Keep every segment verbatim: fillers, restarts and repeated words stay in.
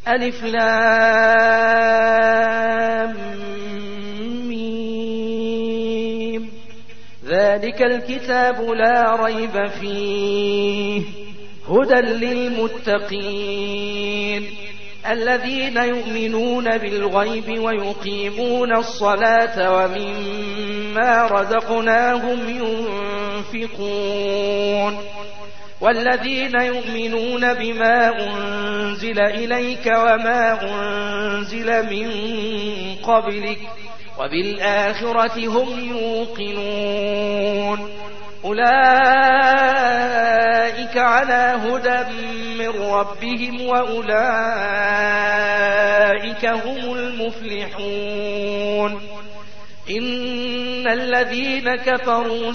ألف لام ميم. ذلك الكتاب لا ريب فيه هدى للمتقين الذين يؤمنون بالغيب ويقيمون الصلاة ومما رزقناهم ينفقون والذين يؤمنون بما أنزل إليك وما أنزل من قبلك وبالآخرة هم يوقنون أولئك على هدى من ربهم وأولئك هم المفلحون إن الذين كفروا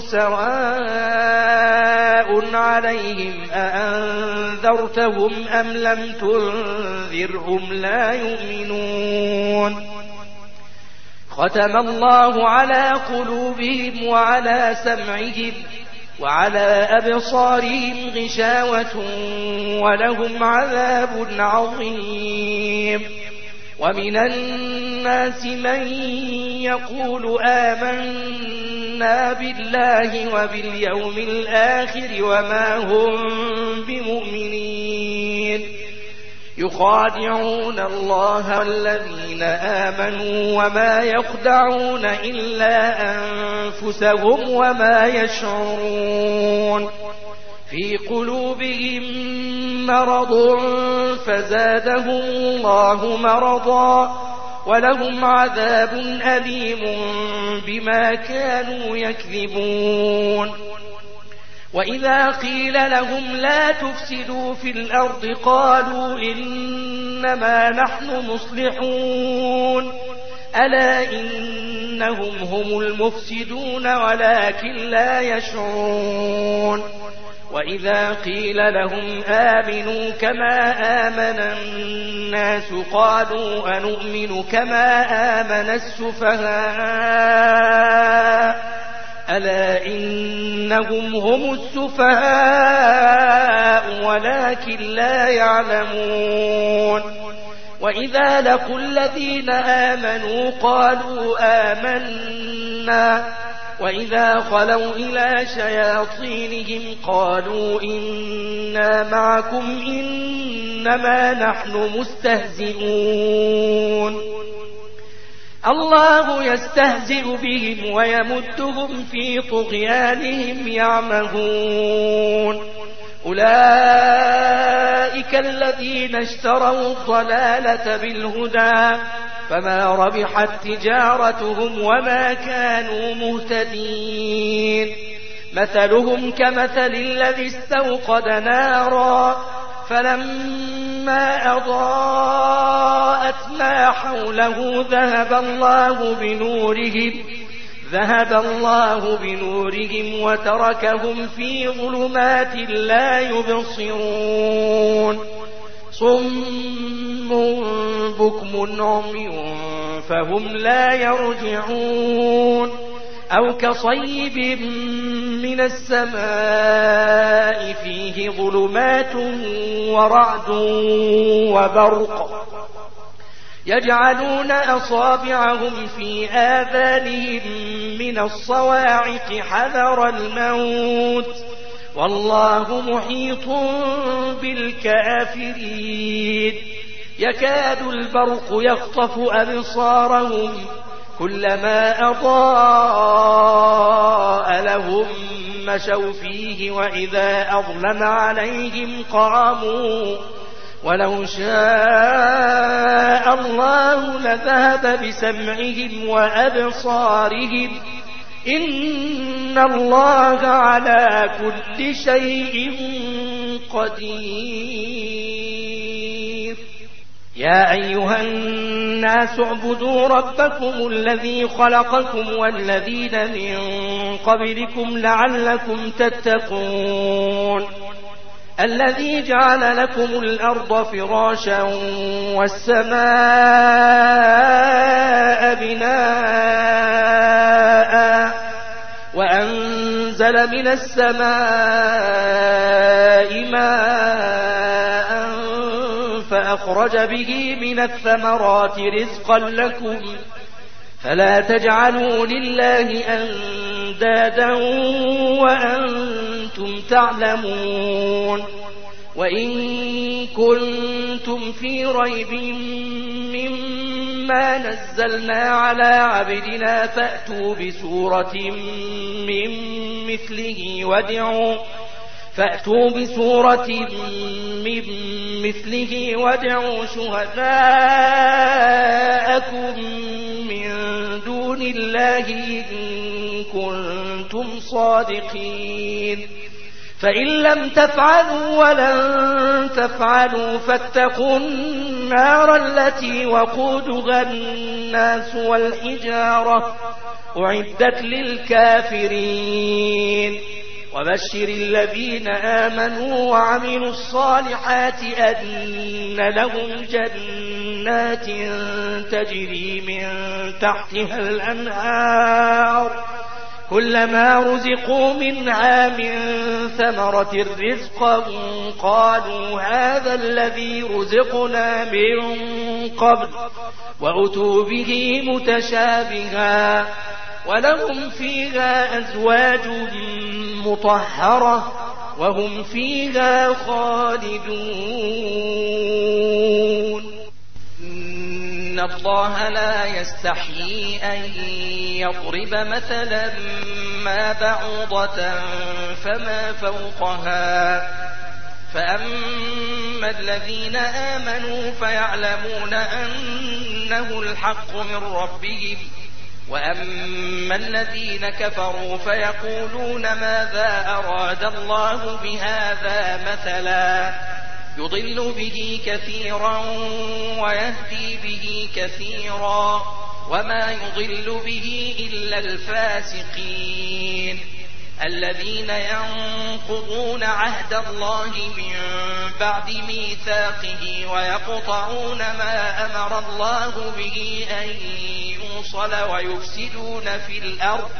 سواء عليهم أأنذرتهم أم لم تنذرهم لا يؤمنون ختم الله على قلوبهم وعلى سمعهم وعلى أبصارهم غشاوة ولهم عذاب عظيم ومن الناس من يقول آمنا بالله وباليوم الآخر وما هم بمؤمنين يخادعون الله والذين آمنوا وما يخدعون إلا أنفسهم وما يشعرون في قلوبهم مرض فزادهم الله مرضا ولهم عذاب أليم بما كانوا يكذبون وإذا قيل لهم لا تفسدوا في الأرض قالوا إنما نحن مصلحون ألا إنهم هم المفسدون ولكن لا يشعرون وإذا قيل لهم آمنوا كما آمن الناس قالوا أنؤمن كما آمن السفهاء ألا إنهم هم السفهاء ولكن لا يعلمون وإذا لقوا الذين آمنوا قالوا آمنا وإذا خلوا إلى شياطينهم قالوا إنا معكم إنما نحن مستهزئون الله يستهزئ بهم ويمدهم في طغيانهم يعمهون أولئك الذين اشتروا الضلالة بالهدى فما ربحت تجارتهم وما كانوا مهتدين مثلهم كمثل الذي استوقد نارا فلما أضاءت ما حوله ذهب الله بنورهم ذهب الله بنورهم وتركهم في ظلمات لا يبصرون صم بكم عمي فهم لا يرجعون أو كصيب من السماء فيه ظلمات ورعد وبرق يجعلون أصابعهم في آذانهم من الصواعق حذر الموت والله محيط بالكافرين يكاد البرق يخطف أبصارهم كلما أضاء لهم مشوا فيه وإذا أظلم عليهم قاموا ولو شاء الله لذهب بسمعهم وأبصارهم إن الله على كل شيء قدير يا أيها الناس اعبدوا ربكم الذي خلقكم والذين من قبلكم لعلكم تتقون الذي جعل لكم الأرض فراشا والسماء بناء وأنزل من السماء ماء فأخرج به من الثمرات رزقا لكم فلا تجعلوا لله أندادا وأنتم تعلمون وإن كنتم في ريب مما نزلنا على عبدنا فأتوا بسورة من مثله وادعوا فأتوا بسورة من مثله وادعوا شهداءكم من دون الله إن كنتم صادقين فإن لم تفعلوا ولن تفعلوا فاتقوا النار التي وقودها الناس والحجارة أعدت للكافرين وبشر الذين آمنوا وعملوا الصالحات أن لهم جنات تجري من تحتها الأنهار كلما رزقوا منها من ثمرة رزقا قالوا هذا الذي رزقنا من قبل وأتوا به متشابها ولهم فيها أزواج مطهرة وهم فيها خالدون إن الله لا يستحيي أن يضرب مثلا ما بعوضة فما فوقها فأما الذين آمنوا فيعلمون أنه الحق من ربهم وأما الذين كفروا فيقولون ماذا أراد الله بهذا مثلا يضل به كثيرا ويهدي به كثيرا وما يضل به إلا الفاسقين الذين ينقضون عهد الله من بعد ميثاقه ويقطعون ما أمر الله به أن يوصل ويفسدون في الأرض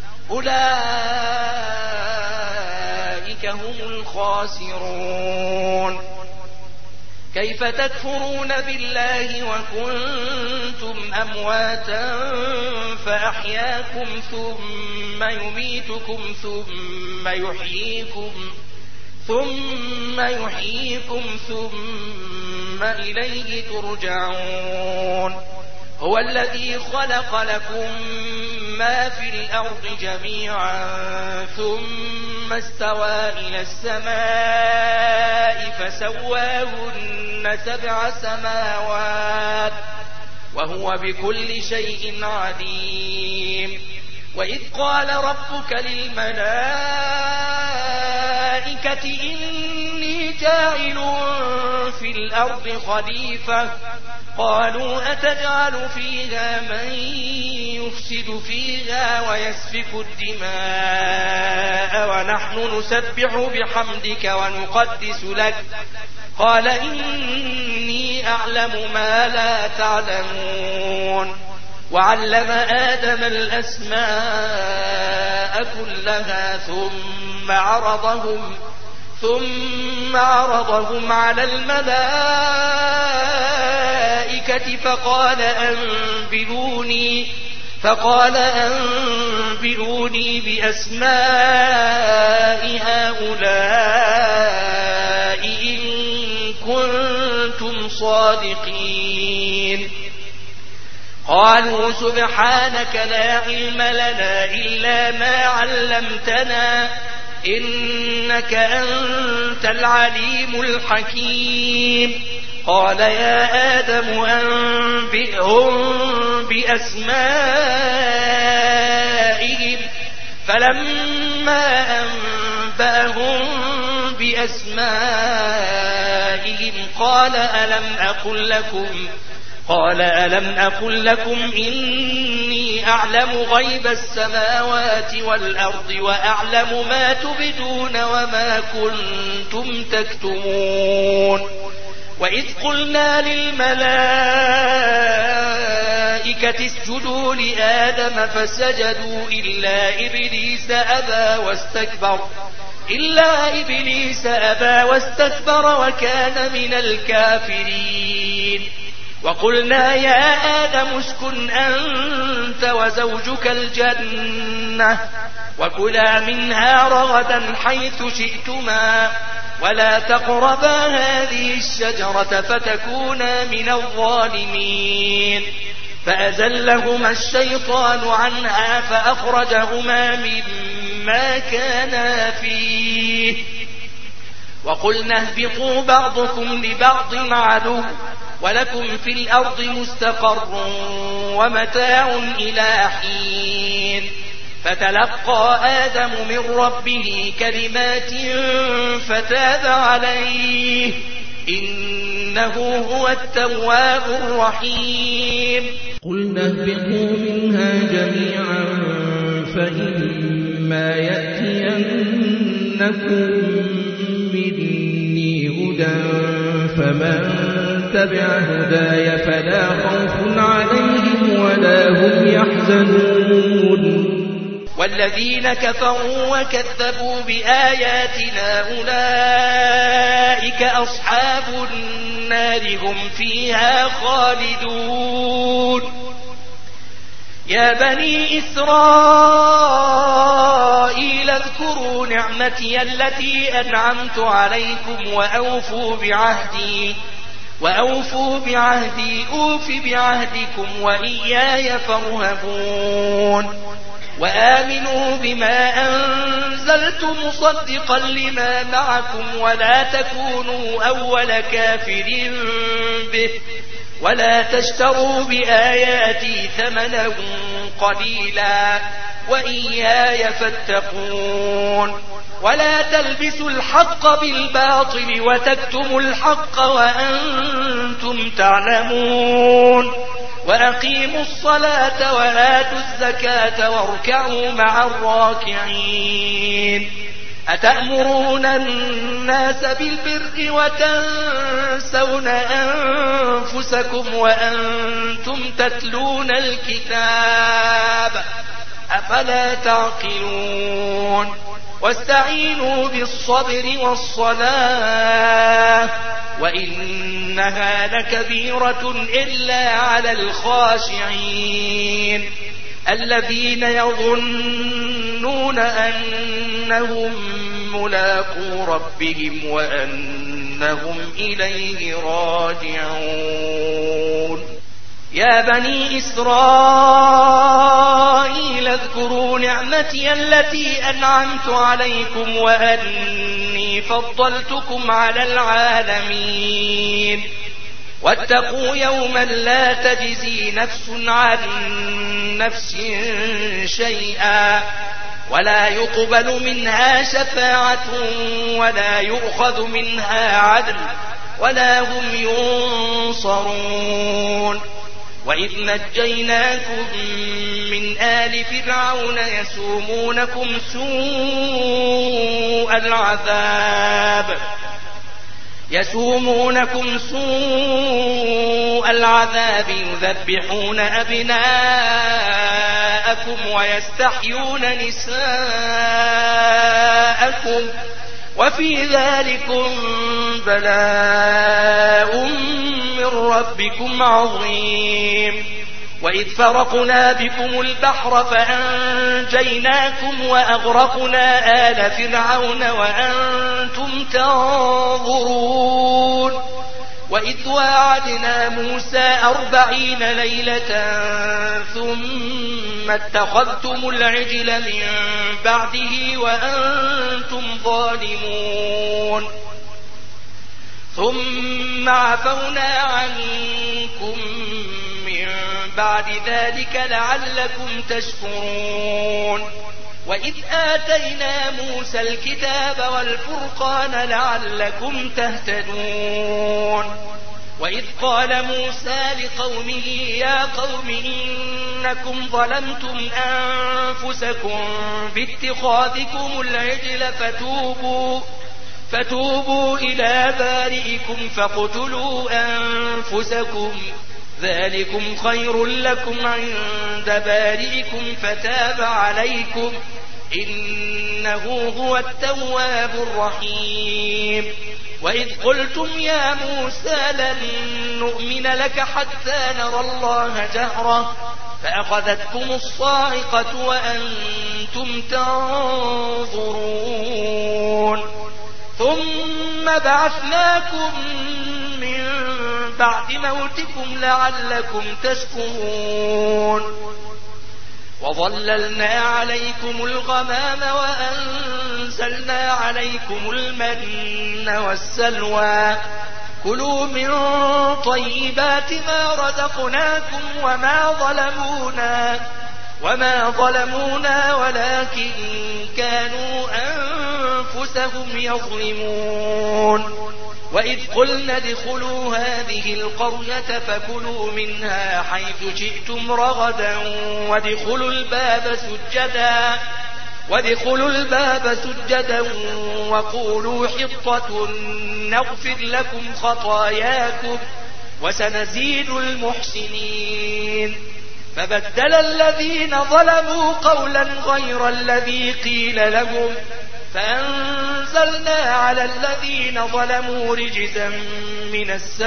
أولئك هم الخاسرون كيف تكفرون بالله وكنتم أمواتا فأحياكم ثم يميتكم ثم يحييكم ثم يحييكم ثم إليه ترجعون هو الذي خلق لكم ما في الأرض جميعا ثم استوى إلى السماء فسواهن سبع سماوات وهو بكل شيء عليم وإذ قال ربك للملائكة إني جاعل في الأرض خليفة قالوا أتجعل فيها من يفسد فيها ويسفك الدماء ونحن نسبح بحمدك ونقدس لك قال إني أعلم ما لا تعلمون وعلم آدم الأسماء كلها ثم عرضهم ثم عرضهم على الملائكة فقال أنبئوني فقال أنبئوني بأسماء هؤلاء إن كنتم صادقين قالوا سبحانك لا علم لنا إلا ما علمتنا إنك أنت العليم الحكيم قال يا آدم أنبئهم بأسمائهم فلما أنبأهم بأسمائهم قال ألم أقل لكم قال ألم أقل لكم إني أعلم غيب السماوات والأرض وأعلم ما تبدون وما كنتم تكتمون وإذ قلنا للملائكة اسجدوا لآدم فسجدوا إلا إبليس أبى واستكبر إلا إبليس أبى واستكبر وكان من الكافرين وقلنا يا آدم اسكن أنت وزوجك الجنة وكلا منها رغدا حيث شئتما ولا تقربا هذه الشجرة فتكونا من الظالمين فأزلهما الشيطان عنها فأخرجهما مما كانا فيه وقلنا اهبطوا بعضكم لبعض عدو ولكم في الأرض مستقر ومتاع إلى حين فتلقى آدم من ربه كلمات فتاب عليه إنه هو التواب الرحيم قلنا اهبطوا منها جميعا فإما يأتينكم مني هدى فمن تبع هداي فلا خوف عليهم ولا هم يحزنون والذين كفروا وكذبوا بآياتنا أولئك أصحاب النار هم فيها خالدون يا بني إسرائيل اذكروا نعمتي التي أنعمت عليكم وأوفوا بعهدي وأوفوا بعهدي أوف بعهدكم وإياي فارهبون وآمنوا بما أنزلت مصدقا لما معكم ولا تكونوا أول كافر به ولا تشتروا بآياتي ثمنا قليلا وإياي فاتقون ولا تلبسوا الحق بالباطل وتكتموا الحق وأنتم تعلمون وأقيموا الصلاة وآتوا الزكاة واركعوا مع الراكعين أتأمرون الناس بالبر وتنسون أنفسكم وأنتم تتلون الكتاب أفلا تعقلون واستعينوا بالصبر والصلاة وإنها لكبيرة إلا على الخاشعين الذين يظنون أنهم ملاقو ربهم وأنهم إليه راجعون يا بني إسرائيل اذكروا نعمتي التي أنعمت عليكم وأني فضلتكم على العالمين واتقوا يوما لا تجزي نفس عن نفس شيئا ولا يقبل منها شفاعة ولا يؤخذ منها عدل ولا هم ينصرون وإذ نجيناكم من آل فرعون يسومونكم سوء العذاب يسومونكم سوء العذاب يذبحون أبناءكم ويستحيون نساءكم وفي ذلكم بلاء من ربكم عظيم وإذ فرقنا بكم البحر فأنجيناكم وأغرقنا آل فرعون وأنتم تنظرون وإذ واعدنا موسى أربعين ليلة ثم اتخذتم العجل من بعده وأنتم ظالمون ثم عفونا عنكم من بعد ذلك لعلكم تشكرون وإذ آتينا موسى الكتاب والفرقان لعلكم تهتدون وإذ قال موسى لقومه يا قوم إنكم ظلمتم أنفسكم باتخاذكم العجل فتوبوا فتوبوا إلى بارئكم فاقتلوا أنفسكم ذلكم خير لكم عند بارئكم فتاب عليكم إنه هو التواب الرحيم وإذ قلتم يا موسى لن نؤمن لك حتى نرى الله جهرة فأخذتكم الصاعقة وأنتم تنظرون ثم بعثناكم من بعد موتكم لعلكم تشكرون وظللنا عليكم الغمام وأنزلنا عليكم المن والسلوى كلوا من طيبات ما رزقناكم وما ظلمونا وما ظلمونا ولكن كانوا أنفسهم يظلمون وإذ قلنا ادخلوا هذه القرية فكلوا منها حيث شئتم رغدا وادخلوا الباب سجدا وادخلوا الباب سجدا وقولوا حطة نغفر لكم خطاياكم وسنزيد المحسنين فبدل الذين ظلموا قولا غير الذي قيل لهم فأنزلنا على الذين ظلموا رجزا من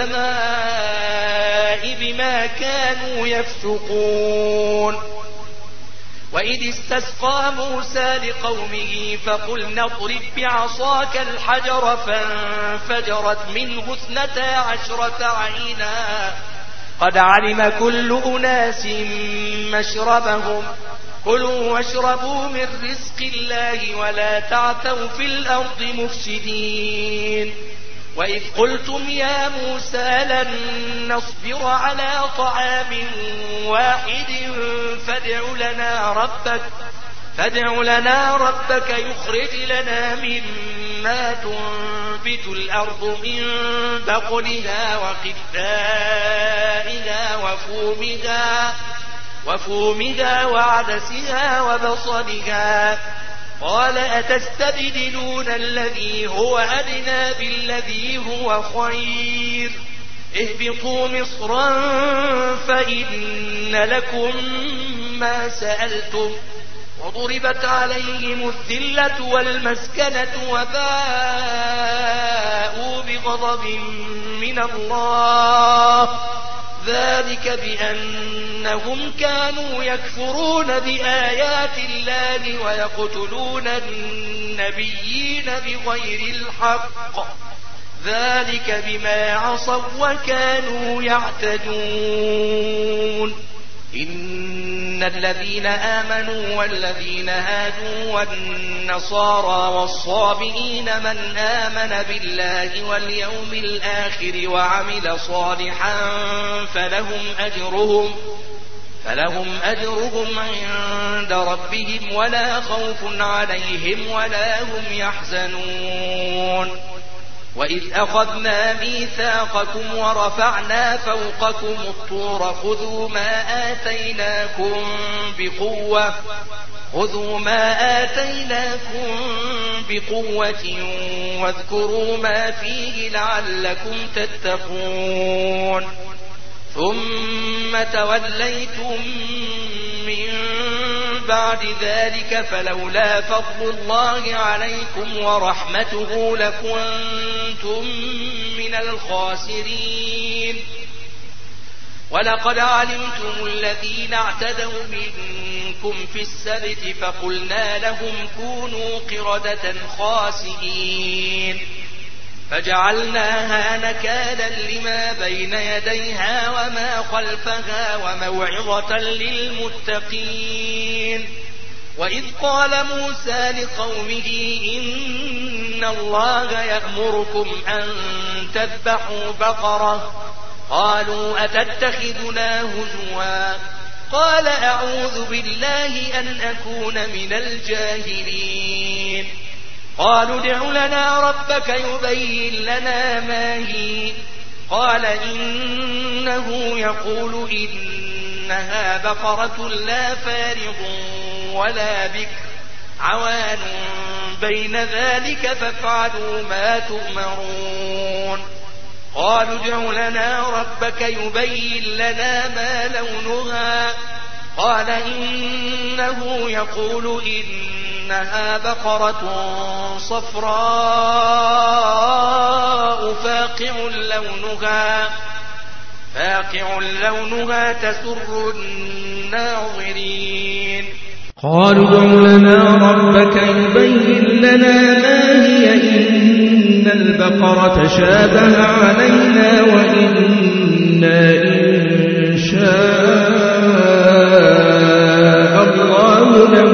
السماء بما كانوا يفسقون وإذ استسقى موسى لقومه فقلنا اضرب بعصاك الحجر فانفجرت منه اثنتا عشرة عينا قد علم كل أناس مشربهم كلوا واشربوا من رزق الله ولا تعثوا في الأرض مفسدين وإذ قلتم يا موسى لن نصبر على طعام واحد فادع لنا ربك فادع لنا ربك يخرج لنا مما تنبت الأرض من بقلها وقثائها وفومها وفومها وعدسها وبصلها قال أتستبدلون الذي هو أدنى بالذي هو خير اهبطوا مصرا فإن لكم ما سألتم وضربت عليهم الذلة والمسكنة وباءوا بغضب من الله ذلك بأنهم كانوا يكفرون بآيات الله ويقتلون النبيين بغير الحق ذلك بما عصوا وكانوا يعتدون إن الذين آمنوا والذين هادوا والنصارى والصابئين من آمن بالله واليوم الآخر وعمل صالحا فلهم أجرهم فلهم أجرهم عند ربهم ولا خوف عليهم ولا هم يحزنون وإذ أخذنا ميثاقكم ورفعنا فوقكم الطور خذوا ما آتيناكم بقوة خذوا ما آتيناكم بقوة واذكروا ما فيه لعلكم تتقون ثم توليتم من بعد ذلك فلولا فضل الله عليكم ورحمته لكنتم من الخاسرين ولقد علمتم الذين اعتدوا منكم في السبت فقلنا لهم كونوا قردة خاسئين فجعلناها نكالا لما بين يديها وما خلفها وموعظة للمتقين وإذ قال موسى لقومه إن الله يأمركم أن تذبحوا بقرة قالوا أتتخذنا هزوا قال أعوذ بالله أن أكون من الجاهلين قالوا ادع لنا ربك يبين لنا ما هي قال إنه يقول إنها بقرة لا فارغ ولا بكر عوان بين ذلك فافعلوا ما تؤمرون قالوا ادع لنا ربك يبين لنا ما لونها قال إنه يقول إن إنها بقرة صفراء فاقع لونها فاقع لونها تسر الناظرين. قالوا ادع لنا ربك يبين لنا ما هي إن البقرة تشابه علينا وإنا إن شاء الله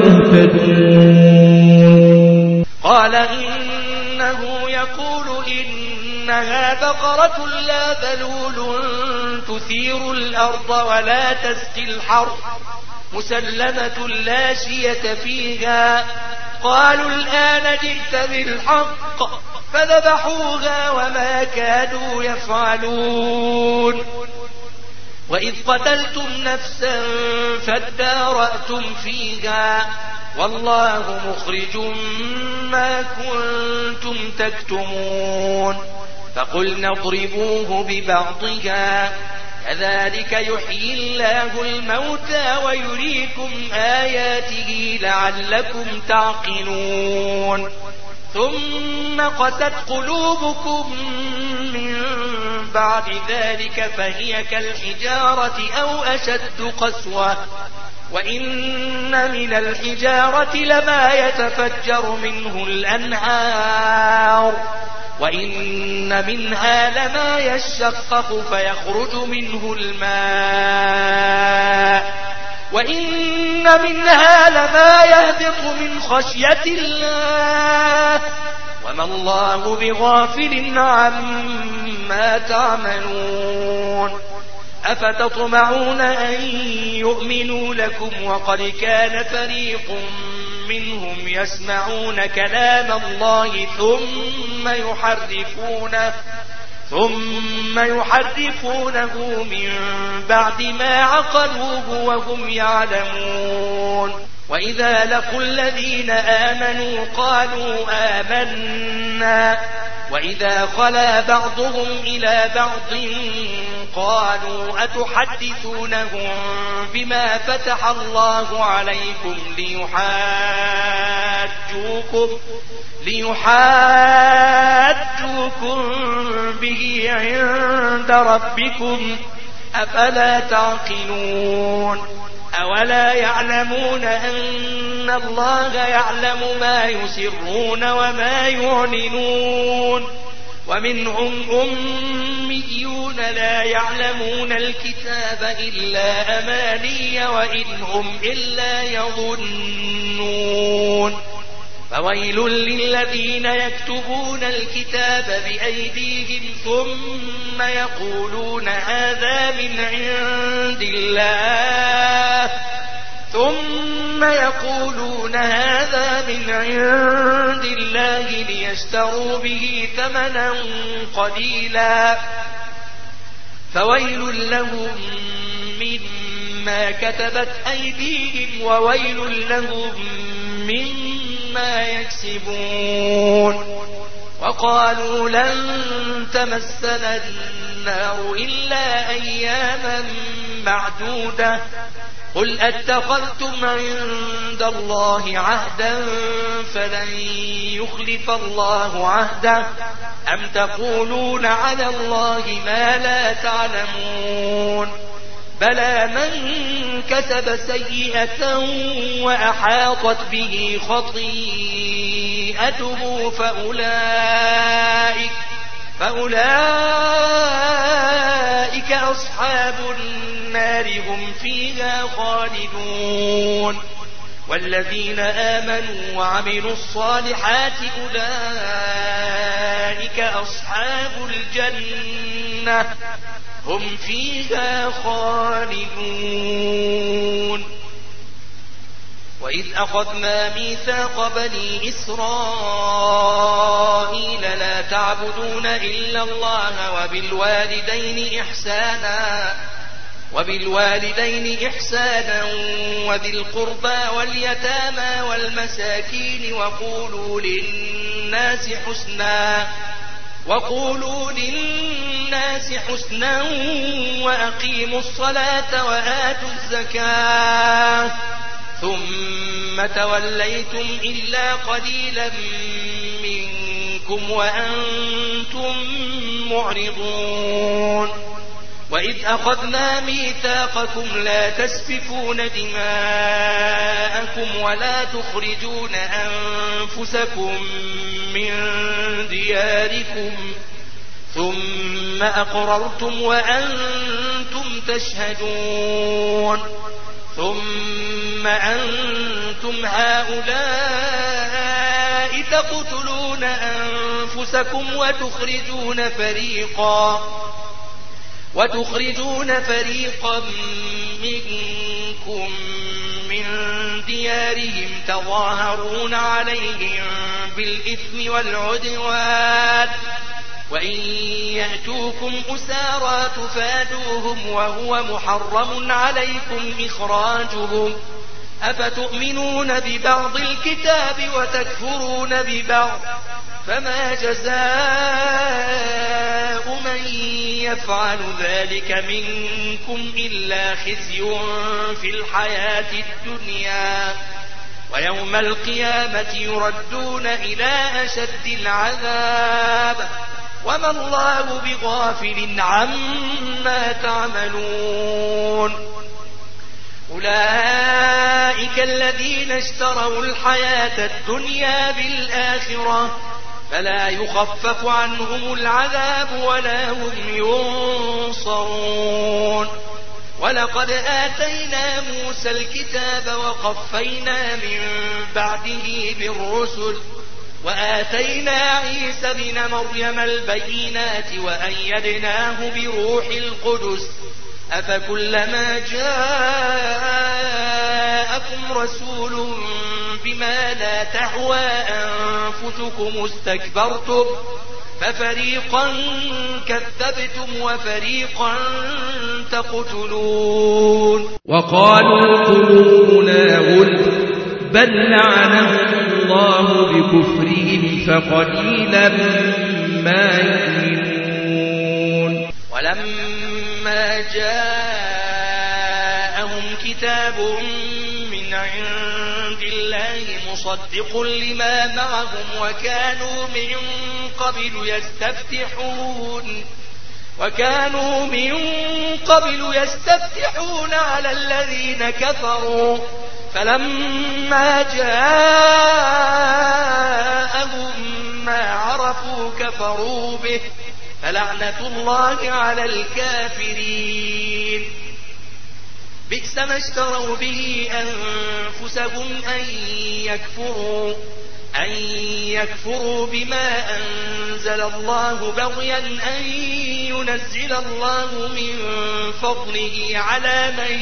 لمهتدون. قال إنه يقول إنها بقرة لا ذلول تثير الأرض ولا تسقي الحرث مسلمة لا شية فيها. قالوا الآن جئت بالحق فذبحوها وما كادوا يفعلون. وإذ قتلتم نفسا فادارأتم فيها والله مخرج ما كنتم تكتمون. فقلنا اضربوه ببعضها كذلك يحيي الله الموتى ويريكم آياته لعلكم تعقلون. ثم قست قلوبكم من بعد ذلك فهي كالحجارة أو أشد قسوة وإن من الحجارة لما يتفجر منه الأنهار وإن منها لما يشقق فيخرج منه الماء وإن منها لما يهبط من خشية الله وما الله بغافل عما تعملون. أفتطمعون أن يؤمنوا لكم وقد كان فريق منهم يسمعون كلام الله ثم يحرفونه ثم يحرفونه من بعد ما عقلوه وهم يعلمون. وإذا لقوا الذين آمنوا قالوا آمنا وإذا خلا بعضهم إلى بعض قالوا أتحدثونهم بما فتح الله عليكم ليحاجوكم ليحاجوكم به عند ربكم أفلا تعقلون. أولا يعلمون أن الله يعلم ما يسرون وما يعلنون. ومنهم أميون لا يعلمون الكتاب إلا أماني وإن هم إلا يظنون. فويل للذين يكتبون الكتاب بأيديهم ثم يقولون هذا من عند الله ثم يقولون هذا من عند الله ليشتروا به ثمنا قليلا فويل لهم مما كتبت أيديهم وويل لهم مما يكسبون. وقالوا لن تمسنا النار إلا أياما معدودة قل أتخذتم عند الله عهدا فلن يخلف الله عهده أم تقولون على الله ما لا تعلمون. بلى من كسب سيئة وأحاطت به خطيئته فأولئك فأولئك أصحاب النار هم فيها خالدون. والذين آمنوا وعملوا الصالحات أولئك أصحاب الجنة هم فيها خالدون. وإذ أخذنا ميثاق بني إسرائيل لا تعبدون إلا الله وبالوالدين إحسانا وبالوالدين إحسانا وذي القربى واليتامى والمساكين وقولوا للناس حسنا وقولوا للناس حسنا وأقيموا الصلاة وآتوا الزكاة ثم توليتم إلا قليلا منكم وأنتم معرضون وإذ أخذنا ميثاقكم لا تسفكون دماءكم ولا تخرجون أنفسكم من دياركم ثم أقررتم وأنتم تشهدون ثم أنتم هؤلاء تقتلون أنفسكم وتخرجون فريقا وتخرجون فريقا منكم من ديارهم تظاهرون عليهم بالإثم والعدوان وإن يأتوكم أسارى تفادوهم وهو محرم عليكم إخراجهم أفتؤمنون ببعض الكتاب وتكفرون ببعض فما جزاء من يفعل ذلك منكم إلا خزي في الحياة الدنيا ويوم القيامة يردون إلى أشد العذاب وما الله بغافل عما تعملون أولئك الذين اشتروا الحياة الدنيا بالآخرة فلا يخفف عنهم العذاب ولا هم ينصرون ولقد آتينا موسى الكتاب وقفينا من بعده بالرسل وآتينا عيسى بن مريم البينات وأيدناه بروح القدس أفكلما جاءكم رسول بما لا تهوى أنفسكم استكبرتم ففريقا كذبتم وفريقا تقتلون وقالوا قلوبنا غلف بل لعنهم الله بكفرهم فقليلا ما يؤمنون ولما جاءهم كتاب من عند الله مصدق لما معهم وكانوا من قبل يستفتحون وكانوا من قبل يستفتحون على الذين كفروا فلما جاءهم ما عرفوا كفروا به فلعنة الله على الكافرين بئس ما اشتروا به أنفسهم أن يكفروا أن يكفروا بما أنزل الله بغيا أن ينزل الله من فضله على من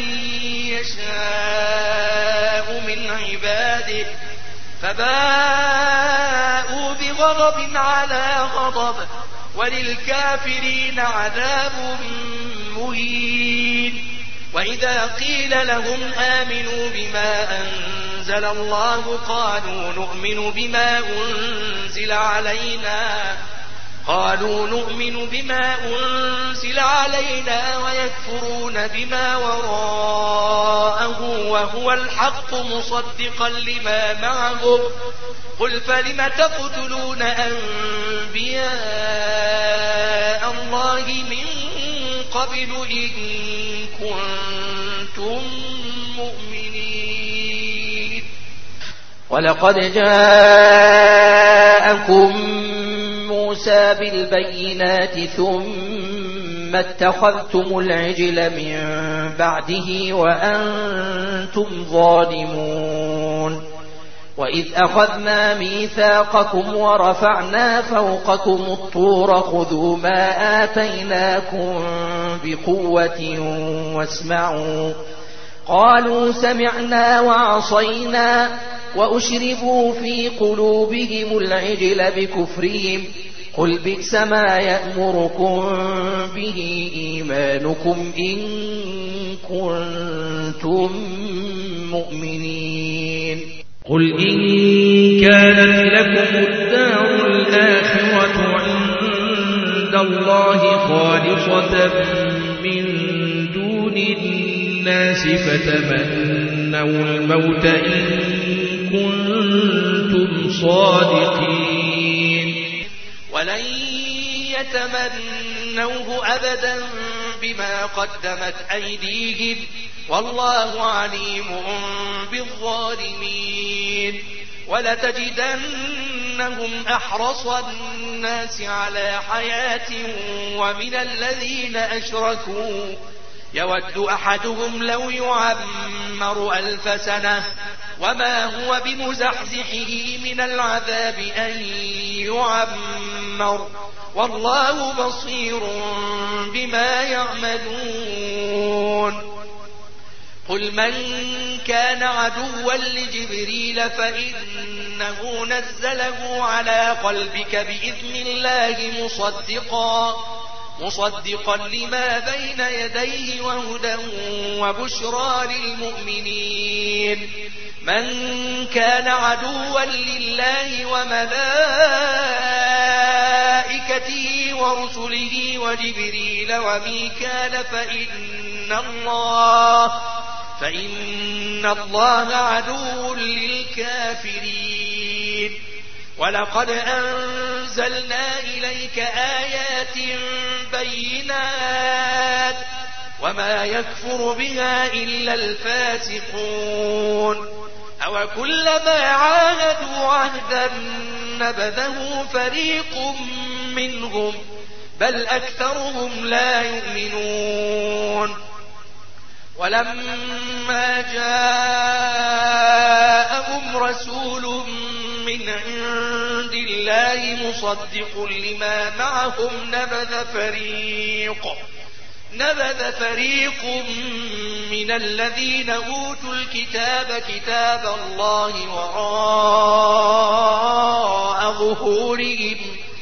يشاء من عباده فباءوا بغضب على غضب وللكافرين عذاب مهين وإذا قيل لهم آمنوا بما أنزل الله قالوا نؤمن بما أنزل علينا قالوا نؤمن بما أنزل علينا ويكفرون بما وراءه وهو الحق مصدقا لما معهم قل فلم تقتلون أنبياء الله من قبل إن كنتم مؤمنين ولقد جاءكم موسى بالبينات ثم اتخذتم العجل من بعده وأنتم ظالمون وإذ أخذنا ميثاقكم ورفعنا فوقكم الطور خذوا ما آتيناكم بقوة واسمعوا قالوا سمعنا وعصينا وأشربوا في قلوبهم العجل بكفرهم قل بئس ما يأمركم به إيمانكم إن كنتم مؤمنين قل إن كانت لكم الدار الآخرة عند الله خالصة من دون الناس الناس فتمنوا الموت إن كنتم صادقين ولن يتمنوه أبدا بما قدمت أيديهم والله عليم بالظالمين ولتجدنهم أحرص الناس على حياة ومن الذين أشركوا يود أحدهم لو يعمر ألف سنة وما هو بمزحزحه من العذاب أن يعمر والله بصير بما يعملون قل من كان عدوا لجبريل فإنه نزله على قلبك بإذن الله مصدقا مصدقا لما بين يديه وهدى وبشرى للمؤمنين من كان عدوا لله وملائكته ورسله وجبريل وميكال فإن الله فإن الله عدو للكافرين ولقد أنزلنا إليك آيات بينات وما يكفر بها إلا الفاسقون أو كلما عاهدوا عهدا نبذه فريق منهم بل أكثرهم لا يؤمنون ولما جاءهم رسول من عند الله مصدق لما معهم نبذ فريق نبذ فريق من الذين أوتوا الكتاب كتاب الله وراء ظهورهم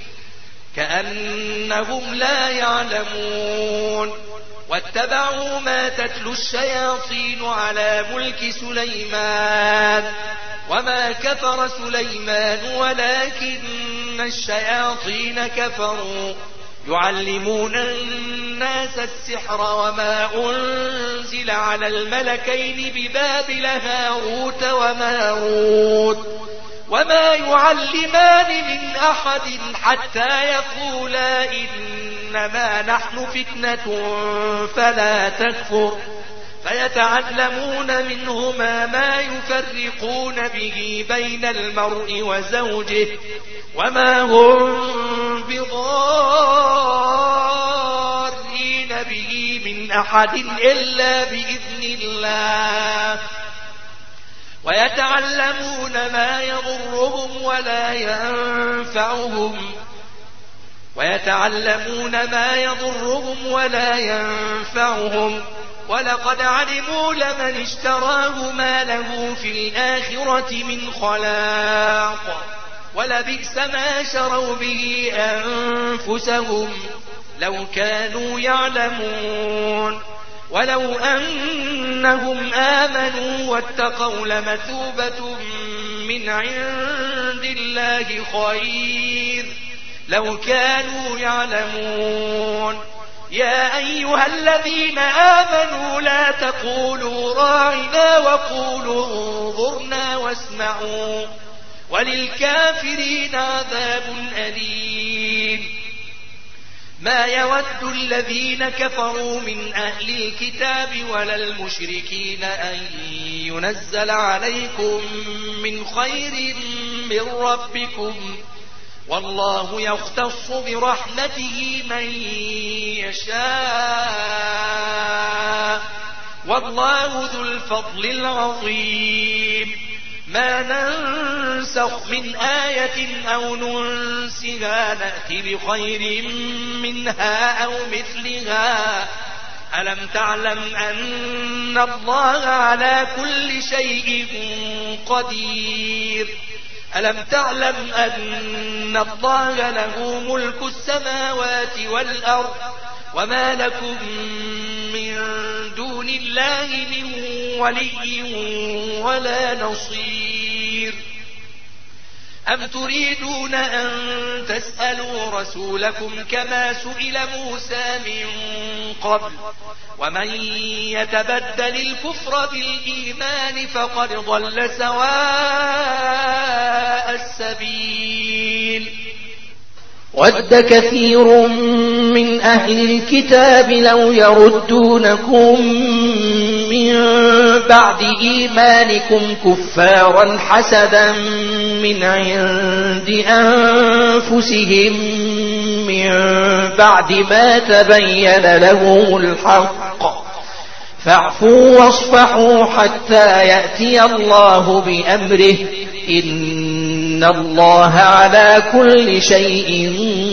كأنهم لا يعلمون واتبعوا ما تتلو الشياطين على ملك سليمان وما كفر سليمان ولكن الشياطين كفروا يعلمون الناس السحر وما أنزل على الملكين ببابل هاروت وماروت وما يعلمان من أحد حتى يقولا إنما نحن فتنة فلا تكفر فيتعلمون منهما ما يفرقون به بين المرء وزوجه وما هم بضارين به من أحد إلا بإذن الله ويتعلمون ما يضرهم ولا ينفعهم ويتعلمون ما يضرهم ولا ينفعهم ولقد علموا لمن اشتراه ما له في الآخرة من خلاق ولبئس ما شروا به أنفسهم لو كانوا يعلمون ولو أنهم آمنوا واتقوا لمثوبة من عند الله خير لو كانوا يعلمون يا أيها الذين آمنوا لا تقولوا راعنا وقولوا انظرنا واسمعوا وللكافرين عذاب أليم ما يود الذين كفروا من أهل الكتاب ولا المشركين أن ينزل عليكم من خير من ربكم والله يختص برحمته من يشاء والله ذو الفضل العظيم ما ننسخ من آية أو ننسها نأتي بخير منها أو مثلها ألم تعلم أن الله على كل شيء قدير ألم تعلم أن الله له ملك السماوات والأرض وما لكم من دون الله من ولي ولا نصير أم تريدون أن تسألوا رسولكم كما سئل موسى من قبل ومن يتبدل الكفر بالإيمان فقد ضل سواء السبيل ود كثير من أهل الكتاب لو يردونكم من بعد إيمانكم كفارا حسدا من عند أنفسهم من بعد ما تبين لهم الحق فاعفوا واصفحوا حتى يأتي الله بأمره إن الله على كل شيء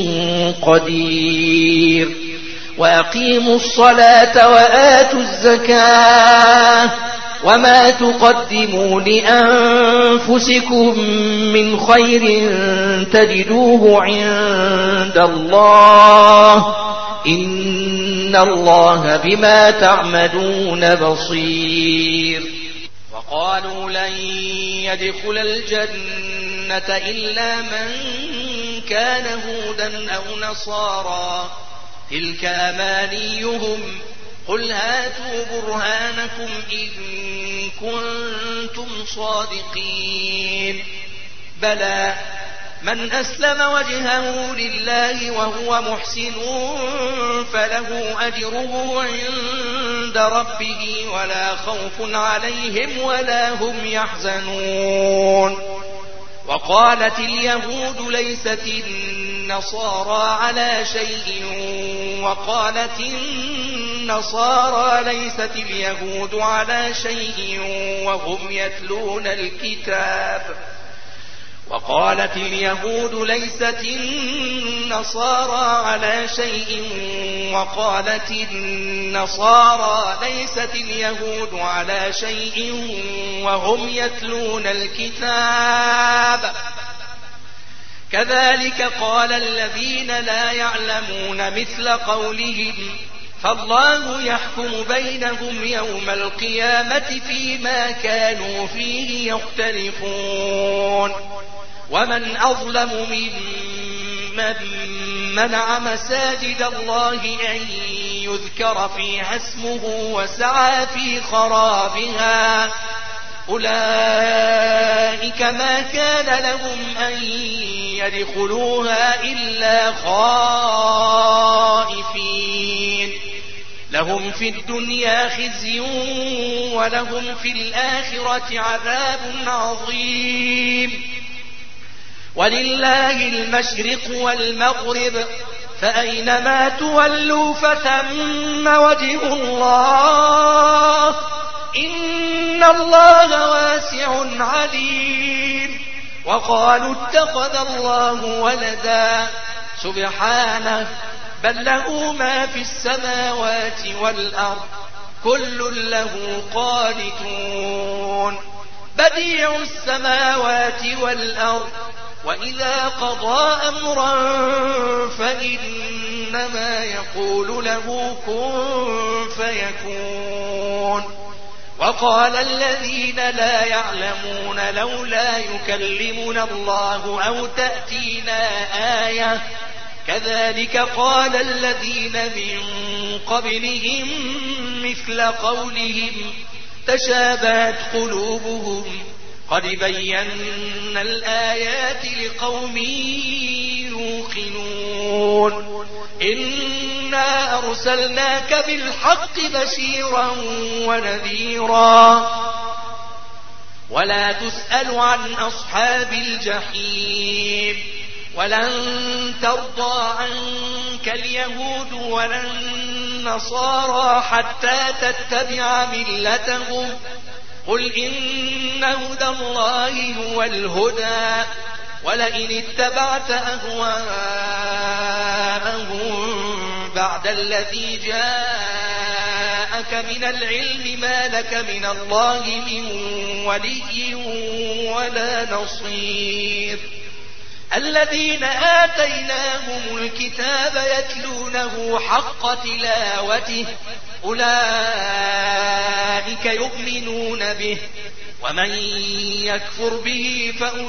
قدير وأقيموا الصلاة وآتوا الزكاة وما تقدموا لأنفسكم من خير تجدوه عند الله إن الله بما تعملون بصير وقالوا لن يدخل الجنة إلا من كان هودا أو نصارى تلك أمانيهم قل هاتوا برهانكم إن كنتم صادقين بلى من أسلم وجهه لله وهو محسن فله أجره عند ربه ولا خوف عليهم ولا هم يحزنون وقالت اليهود ليست النصارى على شيء وقالت النصارى ليست اليهود على شيء وهم يتلون الكتاب وقالت اليهود ليست النصارى على شيء وقالت النصارى ليست اليهود على شيء وهم يتلون الكتاب كذلك قال الذين لا يعلمون مثل قولهم فالله يحكم بينهم يوم القيامة فيما كانوا فيه يختلفون ومن أظلم ممن منع مساجد الله أن يذكر فيها اسمه وسعى في خرابها أولئك ما كان لهم أن يدخلوها إلا خائفين لهم في الدنيا خزي ولهم في الآخرة عذاب عظيم ولله المشرق والمغرب فأينما تولوا فثم وجه الله إن الله واسع عليم وقالوا اتخذ الله ولدا سبحانه بل له ما في السماوات والأرض كل له قانتون بديع السماوات والأرض وإذا قضى أمرا فإنما يقول له كن فيكون وقال الذين لا يعلمون لولا يكلمنا الله أو تأتينا آية كذلك قال الذين من قبلهم مثل قولهم تشابهت قلوبهم قد بينا الآيات لقوم يوقنون إنا أرسلناك بالحق بشيرا ونذيرا ولا تسأل عن أصحاب الجحيم ولن ترضى عنك اليهود ولا النصارى حتى تتبع ملتهم قل إن هدى الله هو الهدى ولئن اتبعت أهواءهم بعد الذي جاءك من العلم ما لك من الله من ولي ولا نصير الذين آتيناهم الكتاب يتلونه حق تلاوته أولئك يؤمنون به ومن يكفر به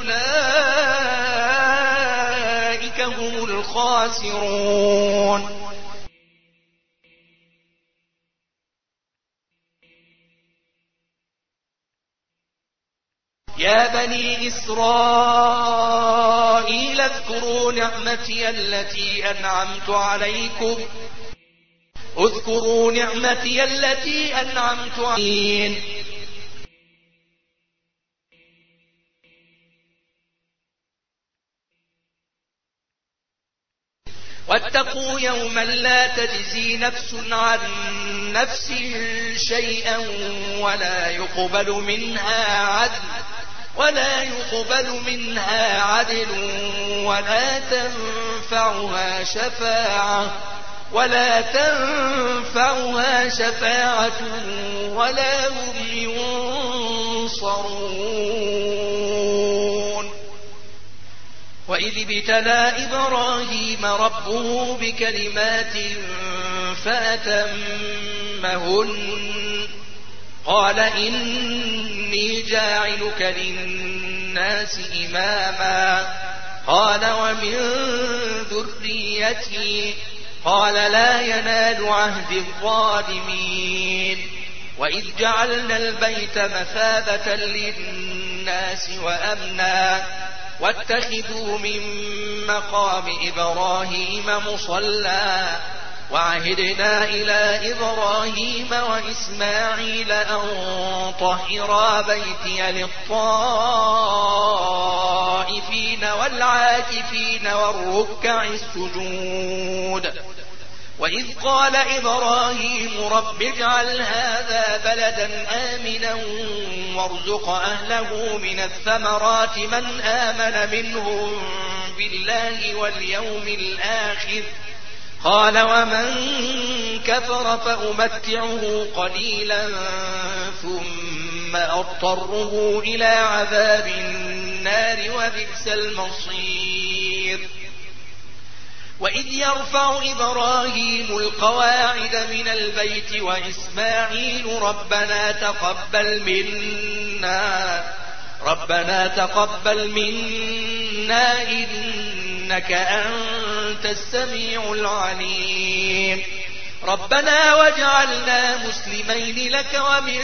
فأولئك هم الخاسرون. يا بني إسرائيل اذكروا نعمتي التي أنعمت عليكم اذكروا نعمتي التي أنعمت عليكم واتقوا يوما لا تجزي نفس عن نفس شيئا ولا يقبل منها عدل ولا يقبل منها عدل ولا تنفعها شفاعة ولا تنفعها شفاعة ولا هم ينصرون. وإذ ابتلى إبراهيم ربه بكلمات فأتمهن قال إني جاعلك للناس إماما قال ومن ذريتي قال لا ينال عهد الظالمين. وإذ جعلنا البيت مثابة للناس وأمنا واتخذوا من مقام إبراهيم مصلى وعهدنا إلى إبراهيم وإسماعيل أن طهرا بيتي للطائفين والعاكفين والركع السجود. وإذ قال إبراهيم رب اجعل هذا بلدا آمنا وارزق أهله من الثمرات من آمن منهم بالله واليوم الآخر قال ومن كفر فأمتعه قليلا ثم أضطره إلى عذاب النار وبئس المصير. وإذ يرفع إبراهيم القواعد من البيت وإسماعيل ربنا تقبل منا ربنا تقبل منا إنك أنت السميع العليم. ربنا واجعلنا مسلمين لك ومن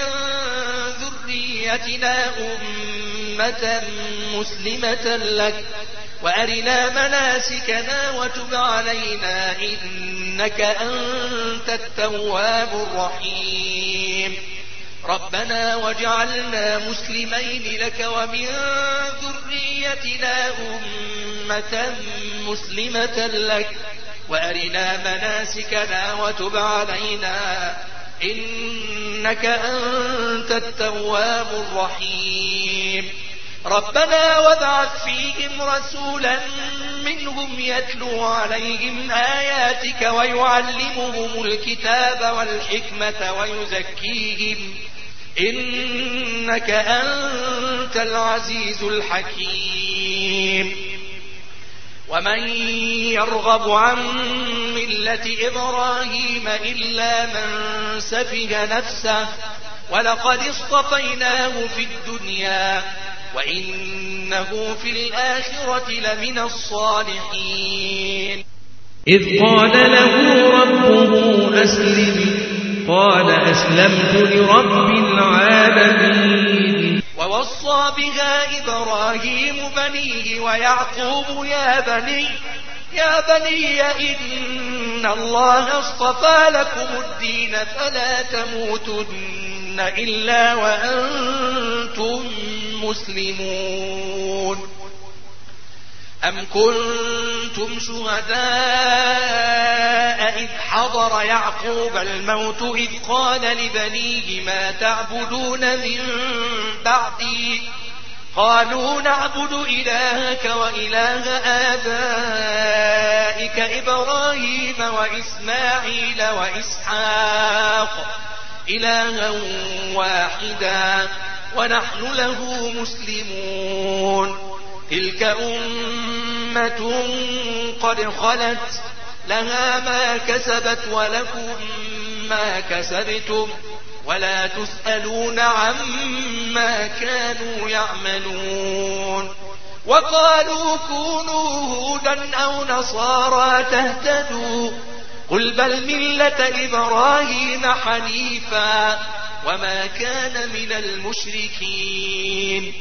ذريتنا أمة مسلمة لك وأرنا مناسكنا وتب علينا إنك أنت التواب الرحيم. ربنا واجعلنا مسلمين لك ومن ذريتنا أمة مسلمة لك وأرنا مناسكنا وتب علينا إنك أنت التواب الرحيم. ربنا وابعث فيهم رسولا منهم يتلو عليهم آياتك ويعلمهم الكتاب والحكمة ويزكيهم إنك أنت العزيز الحكيم. ومن يرغب عن ملة إبراهيم إلا من سفه نفسه ولقد اصطفيناه في الدنيا وإنه في الآخرة لمن الصالحين. إذ قال له ربه أسلم قال أسلمت لرب العالمين. ووصى بها إبراهيم بنيه ويعقوب يا بني يا بني إن الله اصطفى لكم الدين فلا تموتن إلا وأنتم مسلمون. أم كنتم شهداء إذ حضر يعقوب الموت إذ قال لبنيه ما تعبدون من بعدي قالوا نعبد إلهك وإله آبائك إبراهيم وإسماعيل وإسحاق إلها واحدا ونحن له مسلمون. تلك أمة قد خلت لها ما كسبت ولكم ما كسبتم ولا تسألون عما كانوا يعملون وقالوا كونوا هودا أو نصارى تهتدوا قل بل ملة إبراهيم حنيفا وما كان من المشركين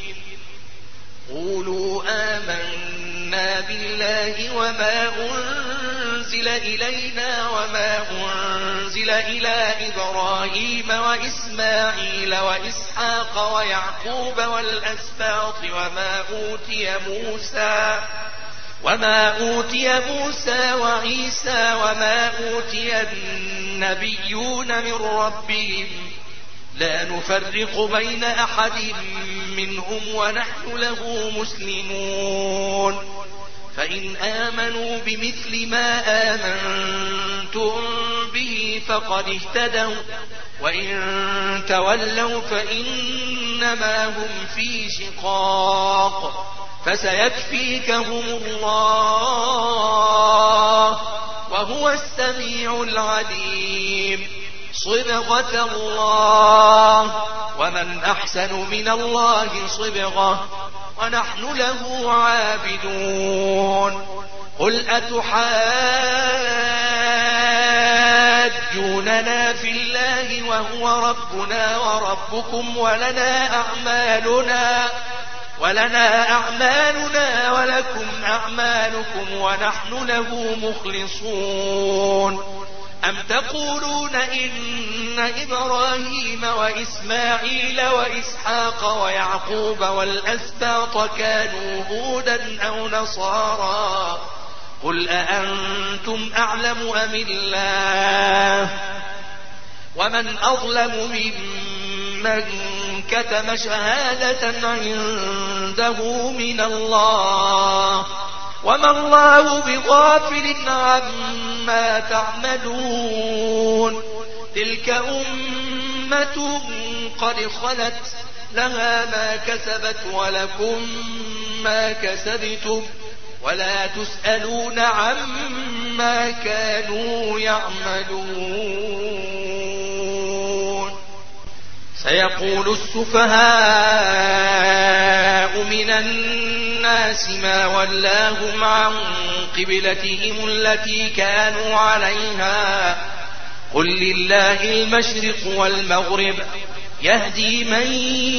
قولوا آمنا بالله وما أنزل إلينا وما أنزل إلى إبراهيم وإسماعيل وإسحاق ويعقوب والأسباط وما أوتي موسى وما أوتي موسى وعيسى وما أوتي النبيون من ربهم لا نفرق بين أحد منهم ونحن له مسلمون فإن آمنوا بمثل ما آمنتم به فقد اهتدوا وإن تولوا فإنما هم في شقاق فسيكفيكهم الله وهو السميع العليم صبغة الله ومن أحسن من الله صبغة ونحن له عابدون قل أتحاجوننا في الله وهو ربنا وربكم ولنا أعمالنا ولنا أعمالنا ولكم أعمالكم ونحن له مخلصون أم تقولون إن إبراهيم وإسماعيل وإسحاق ويعقوب والأسباط كانوا هودا أو نصارى قل أأنتم أعلم أم الله ومن أظلم ممن كتم شهادة عنده من الله وما الله بغافل عما تعملون تلك أمة قد خلت لها ما كسبت ولكم ما كسبتم ولا تسألون عما كانوا يعملون سيقول السفهاء من الناس ما ولاهم عن قبلتهم التي كانوا عليها قل لله المشرق والمغرب يهدي من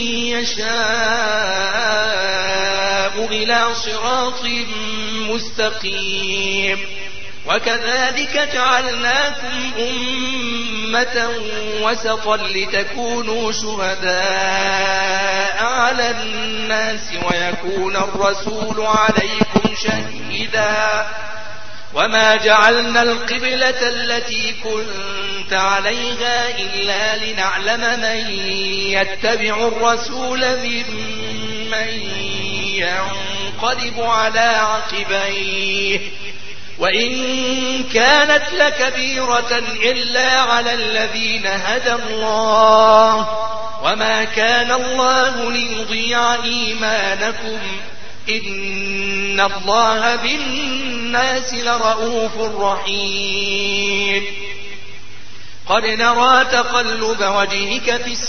يشاء إلى صراط مستقيم وكذلك جعلناكم أمة وسطا لتكونوا شهداء على الناس ويكون الرسول عليكم شهيدا وما جعلنا القبلة التي كنت عليها إلا لنعلم من يتبع الرسول ممن ينقلب على عقبيه وإن كانت لكبيرة إلا على الذين هدى الله وما كان الله ليضيع إيمانكم إن الله بالناس لرؤوف رحيم قد نرى تقلب وجهك في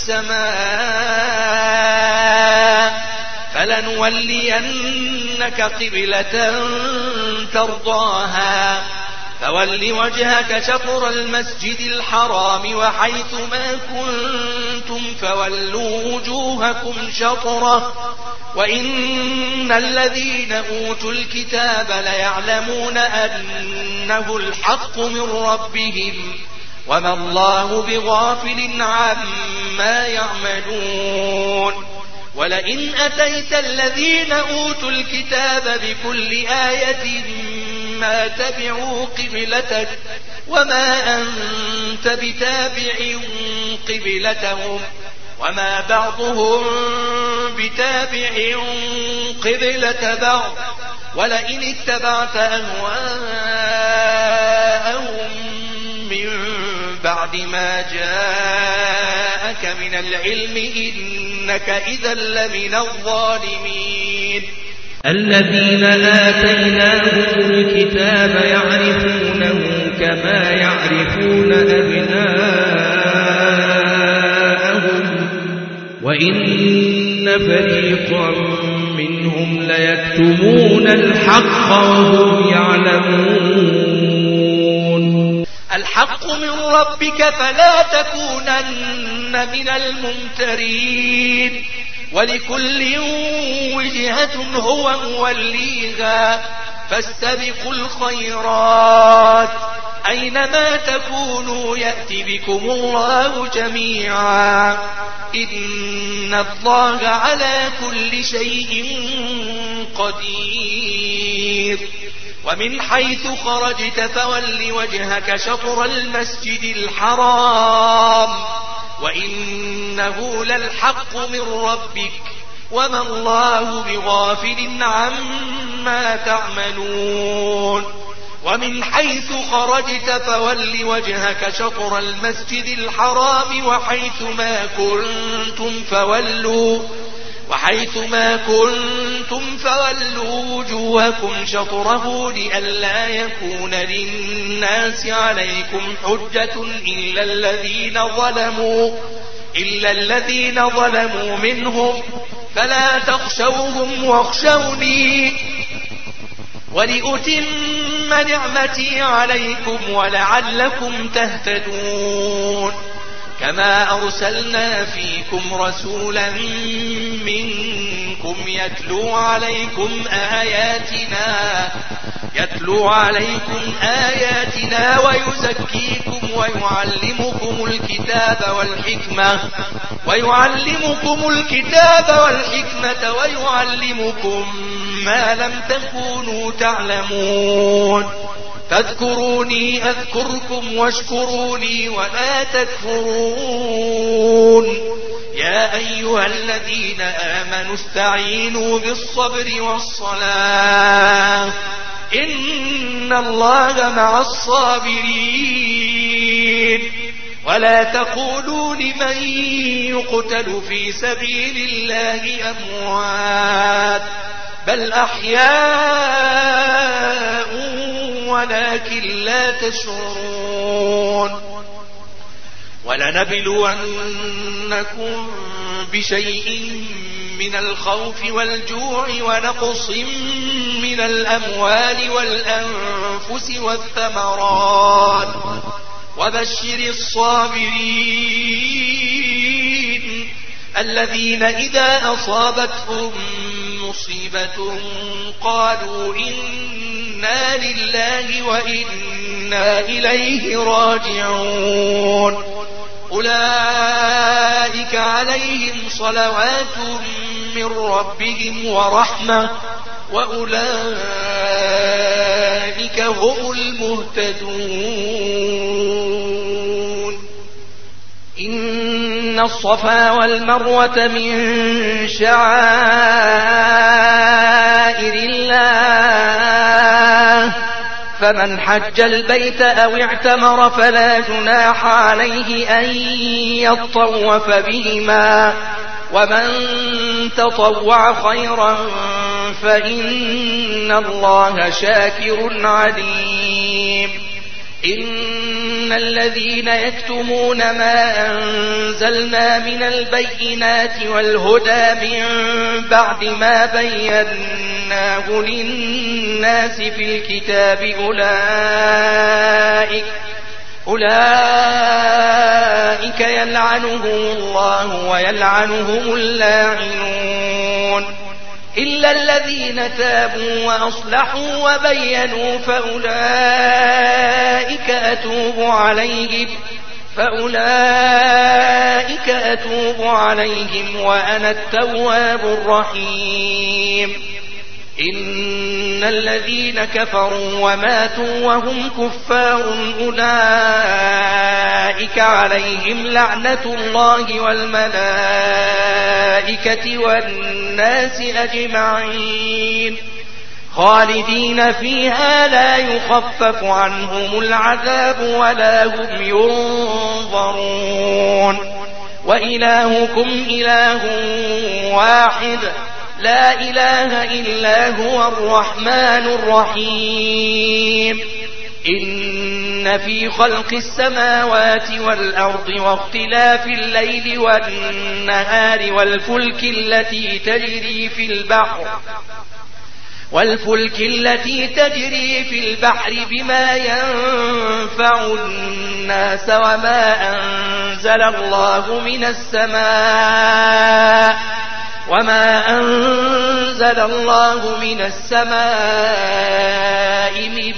السماء فلنولينك قبلة ترضاها فول وجهك شطر المسجد الحرام وحيث ما كنتم فولوا وجوهكم شطره وإن الذين أوتوا الكتاب ليعلمون أنه الحق من ربهم وما الله بغافل عما يعملون ولئن أتيت الذين أوتوا الكتاب بكل آية ما تبعوا قبلتك وما أنت بتابع قبلتهم وما بعضهم بتابع قبلة بعض ولئن اتبعت أهواءهم من بعد ما جاءك من العلم إنك إذا لمن الظالمين الذين آتيناهم الكتاب يعرفونه كما يعرفون أبناءهم وإن فريقا منهم ليكتمون الحق وهم يعلمون. الحق من ربك فلا تكونن من الممترين، ولكل وجهة هو موليها، فاستبقوا الخيرات أينما تكونوا يأتي بكم الله جميعا، إن الله على كل شيء قدير. ومن حيث خرجت فول وجهك شطر المسجد الحرام وإنه للحق من ربك وما الله بغافل عما تعملون. ومن حيث خرجت فول وجهك شطر المسجد الحرام وحيث ما كنتم فولوا وحيث ما كنتم فولوا وجوهكم شطره لئلا يكون للناس عليكم حجة إلا الذين ظلموا إلا الذين ظلموا منهم، فلا تخشوهم واخشوني ولأتم نعمتي عليكم ولعلكم تهتدون. كما أرسلنا فيكم رسولا منكم يتلو عليكم آياتنا يتلو عليكم آياتنا ويزكيكم ويعلمكم الكتاب والحكمة ويعلمكم الكتاب والحكمة ويعلمكم ما لم تكونوا تعلمون. فاذكروني أذكركم واشكروني ولا تكفرون. يا أيها الذين آمنوا استعينوا بالصبر والصلاة إن الله مع الصابرين. ولا تقولوا لمن يقتل في سبيل الله أموات بل أحياء ولكن لا تشعرون. ولنبلونكم بشيء من الخوف والجوع ونقص من الأموال والأنفس والثمرات وبشر الصابرين الذين إذا أصابتهم مصيبة قالوا إنا لله وإنا إليه راجعون. أولئك عليهم صلوات من ربهم ورحمة وأولئك هم المهتدون. إن الصفا والمروة من شعائر الله فمن حج البيت أو اعتمر فلا جناح عليه أن يطوف بهما ومن تطوع خيرا فإن الله شاكر عليم. إن الذين يكتمون ما أنزلنا من البينات والهدى من بعد ما بيناه للناس في الكتاب أولئك أولئك يلعنهم الله ويلعنهم اللاعنون إلا الذين تابوا وأصلحوا وبينوا فأولئك أتوب عليهم فأولئك أتوب عليهم وأنا التواب الرحيم. إن الذين كفروا وماتوا وهم كفار أولئك عليهم لعنة الله والملائكة والناس أجمعين خالدين فيها لا يخفف عنهم العذاب ولا هم ينظرون. وإلهكم إله واحد لا إله إلا هو الرحمن الرحيم. إن إن في خلق السماوات والأرض واختلاف الليل والنهار والفلك التي تجري في البحر والفلك التي تجري في البحر بما ينفع الناس وما أنزل الله من السماء وما أنزل الله من السماء من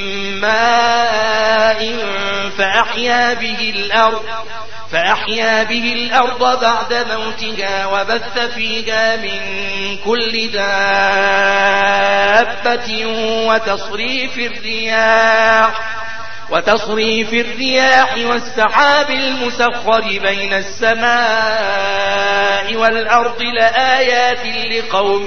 ماء فأحيا به الأرض فأحيا به الأرض بعد موتها وبث فيها من كل دابة وتصريف الرياح وتصريف الرياح والسحاب المسخر بين السماء والأرض لآيات لقوم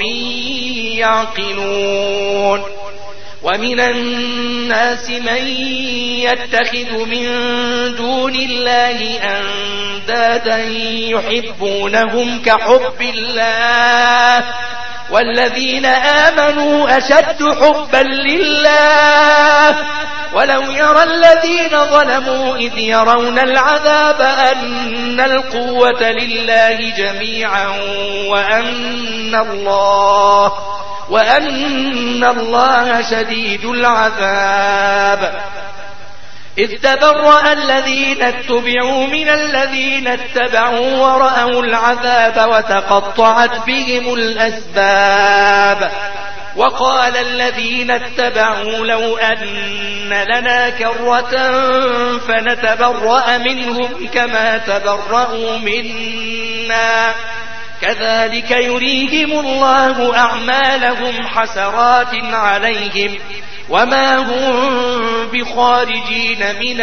يعقلون. ومن الناس من يتخذ من دون الله أندادا يحبونهم كحب الله والذين آمنوا أشد حبا لله ولو يرى الذين ظلموا إذ يرون العذاب أن القوة لله جميعا وأن الله وأن الله شديد العذاب. إذ تبرأ الذين اتبعوا من الذين اتبعوا ورأوا العذاب وتقطعت بهم الأسباب. وقال الذين اتبعوا لو أن لنا كرة فنتبرأ منهم كما تبرأوا منا كذلك يريهم الله أعمالهم حسرات عليهم وما هم بخارجين من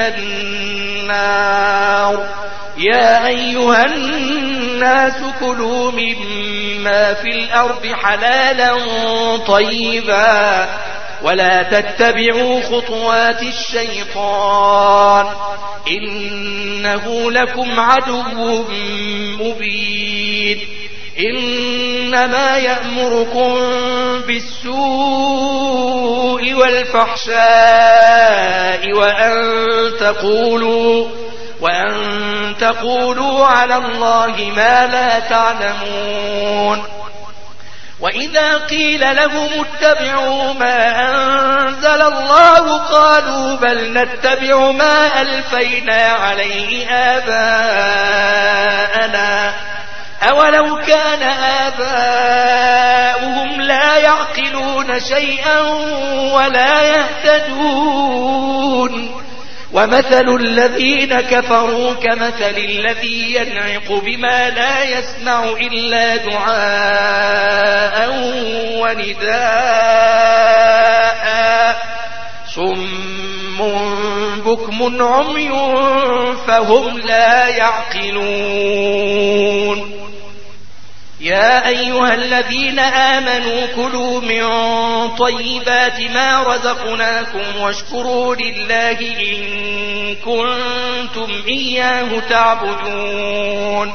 النار. يا أيها الناس كلوا مما في الأرض حلالا طيبا ولا تتبعوا خطوات الشيطان إنه لكم عدو مبين. إنما يأمركم بالسوء والفحشاء وأن تقولوا وأن تقولوا على الله ما لا تعلمون. وإذا قيل لهم اتبعوا ما أنزل الله قالوا بل نتبع ما ألفينا عليه آباءنا أولو كان آباؤهم لا يعقلون شيئا ولا يهتدون. ومثل الذين كفروا كمثل الذي ينعق بما لا يسمع إلا دعاء ونداء صم بكم عمي فهم لا يعقلون. يا أيها الذين آمنوا كلوا من طيبات ما رزقناكم واشكروا لله إن كنتم إياه تعبدون.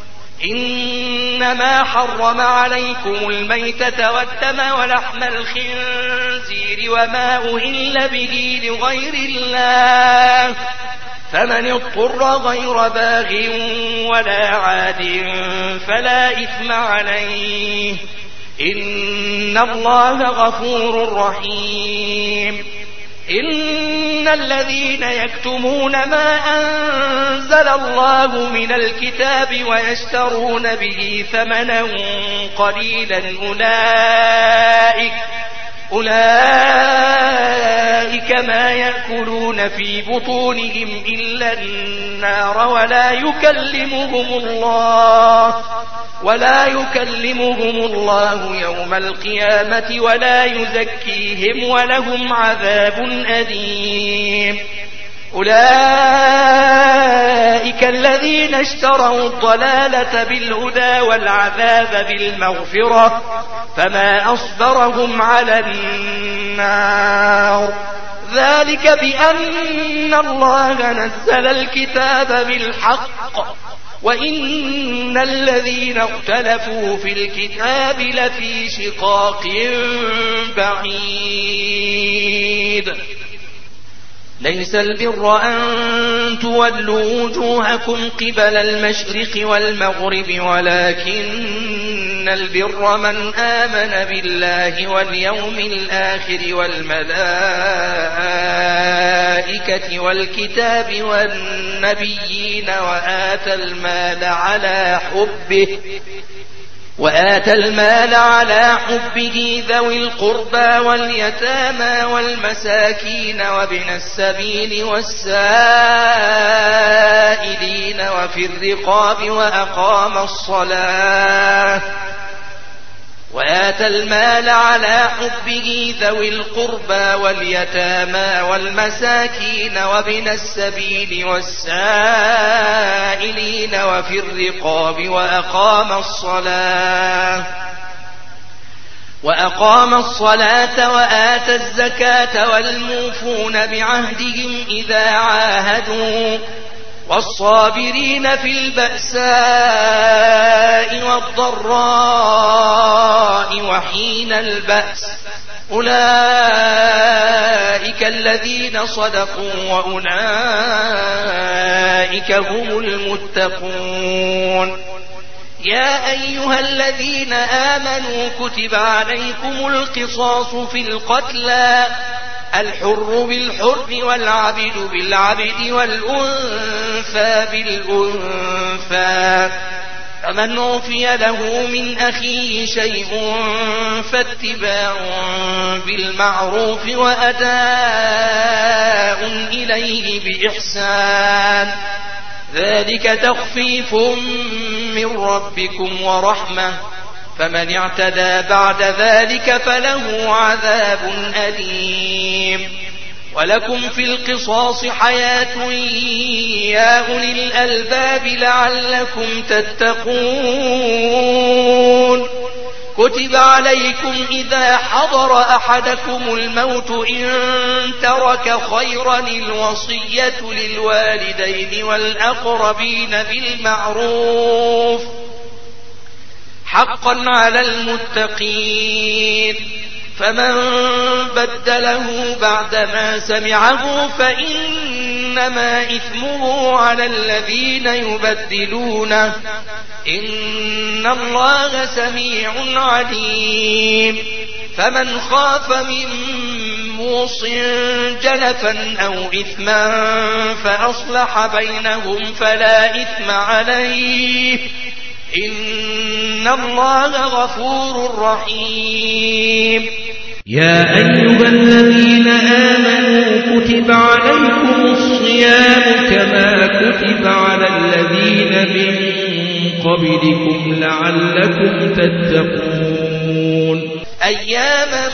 إنما حرم عليكم الميتة والدم ولحم الخنزير وما أهل به لغير الله فمن اضطر غير باغ ولا عاد فلا إثم عليه إن الله غفور رحيم. إن الذين يكتمون ما أنزل الله من الكتاب ويشترون به ثمنا قليلا أولئك أولئك ما يأكلون في بطونهم إلا النار ولا يكلمهم الله ولا يكلمهم الله يوم القيامة ولا يزكيهم ولهم عذاب أليم. أولئك الذين اشتروا الضلالة بالهدى والعذاب بالمغفرة فما أصبرهم على النار ذلك بأن الله نزل الكتاب بالحق وإن الذين اختلفوا في الكتاب لفي شقاق بعيد. ليس البر أن تولوا وجوهكم قبل المشرق والمغرب ولكن البر من آمن بالله واليوم الآخر والملائكة والكتاب والنبيين وآتى المال على حبه وآتى المال على حبه ذوي القربى واليتامى والمساكين وابن السبيل والسائلين وفي الرقاب وأقام الصلاة وآتى المال على حبه ذوي القربى واليتامى والمساكين وابن السبيل والسائلين وفي الرقاب وأقام الصلاة وأقام الصلاة وآتى الزكاة والموفون بعهدهم إذا عاهدوا والصابرين في البأساء والضراء وحين البأس أولئك الذين صدقوا وأولئك هم المتقون. يا أيها الذين آمنوا كتب عليكم القصاص في القتلى الحر بالحر والعبد بالعبد والأنثى بالأنثى فمن عفي له من أخيه شيء فاتباع بالمعروف وأداء إليه بإحسان ذلك تخفيف من ربكم ورحمة فمن اعتدى بعد ذلك فله عذاب أليم. ولكم في القصاص حياة يا أولي الألباب لعلكم تتقون. كتب عليكم إذا حضر أحدكم الموت إن ترك خيرا الوصية للوالدين والأقربين بالمعروف حقا على المتقين فمن بدله بعدما سمعه فإنما إثمه على الذين يبدلونه إن الله سميع عليم. فمن خاف من موص جنفا أو إثما فأصلح بينهم فلا إثم عليه إن الله غفور رحيم. يا أيها الذين آمنوا كتب عليكم الصيام كما كتب على الذين من قبلكم لعلكم تتقون. أياما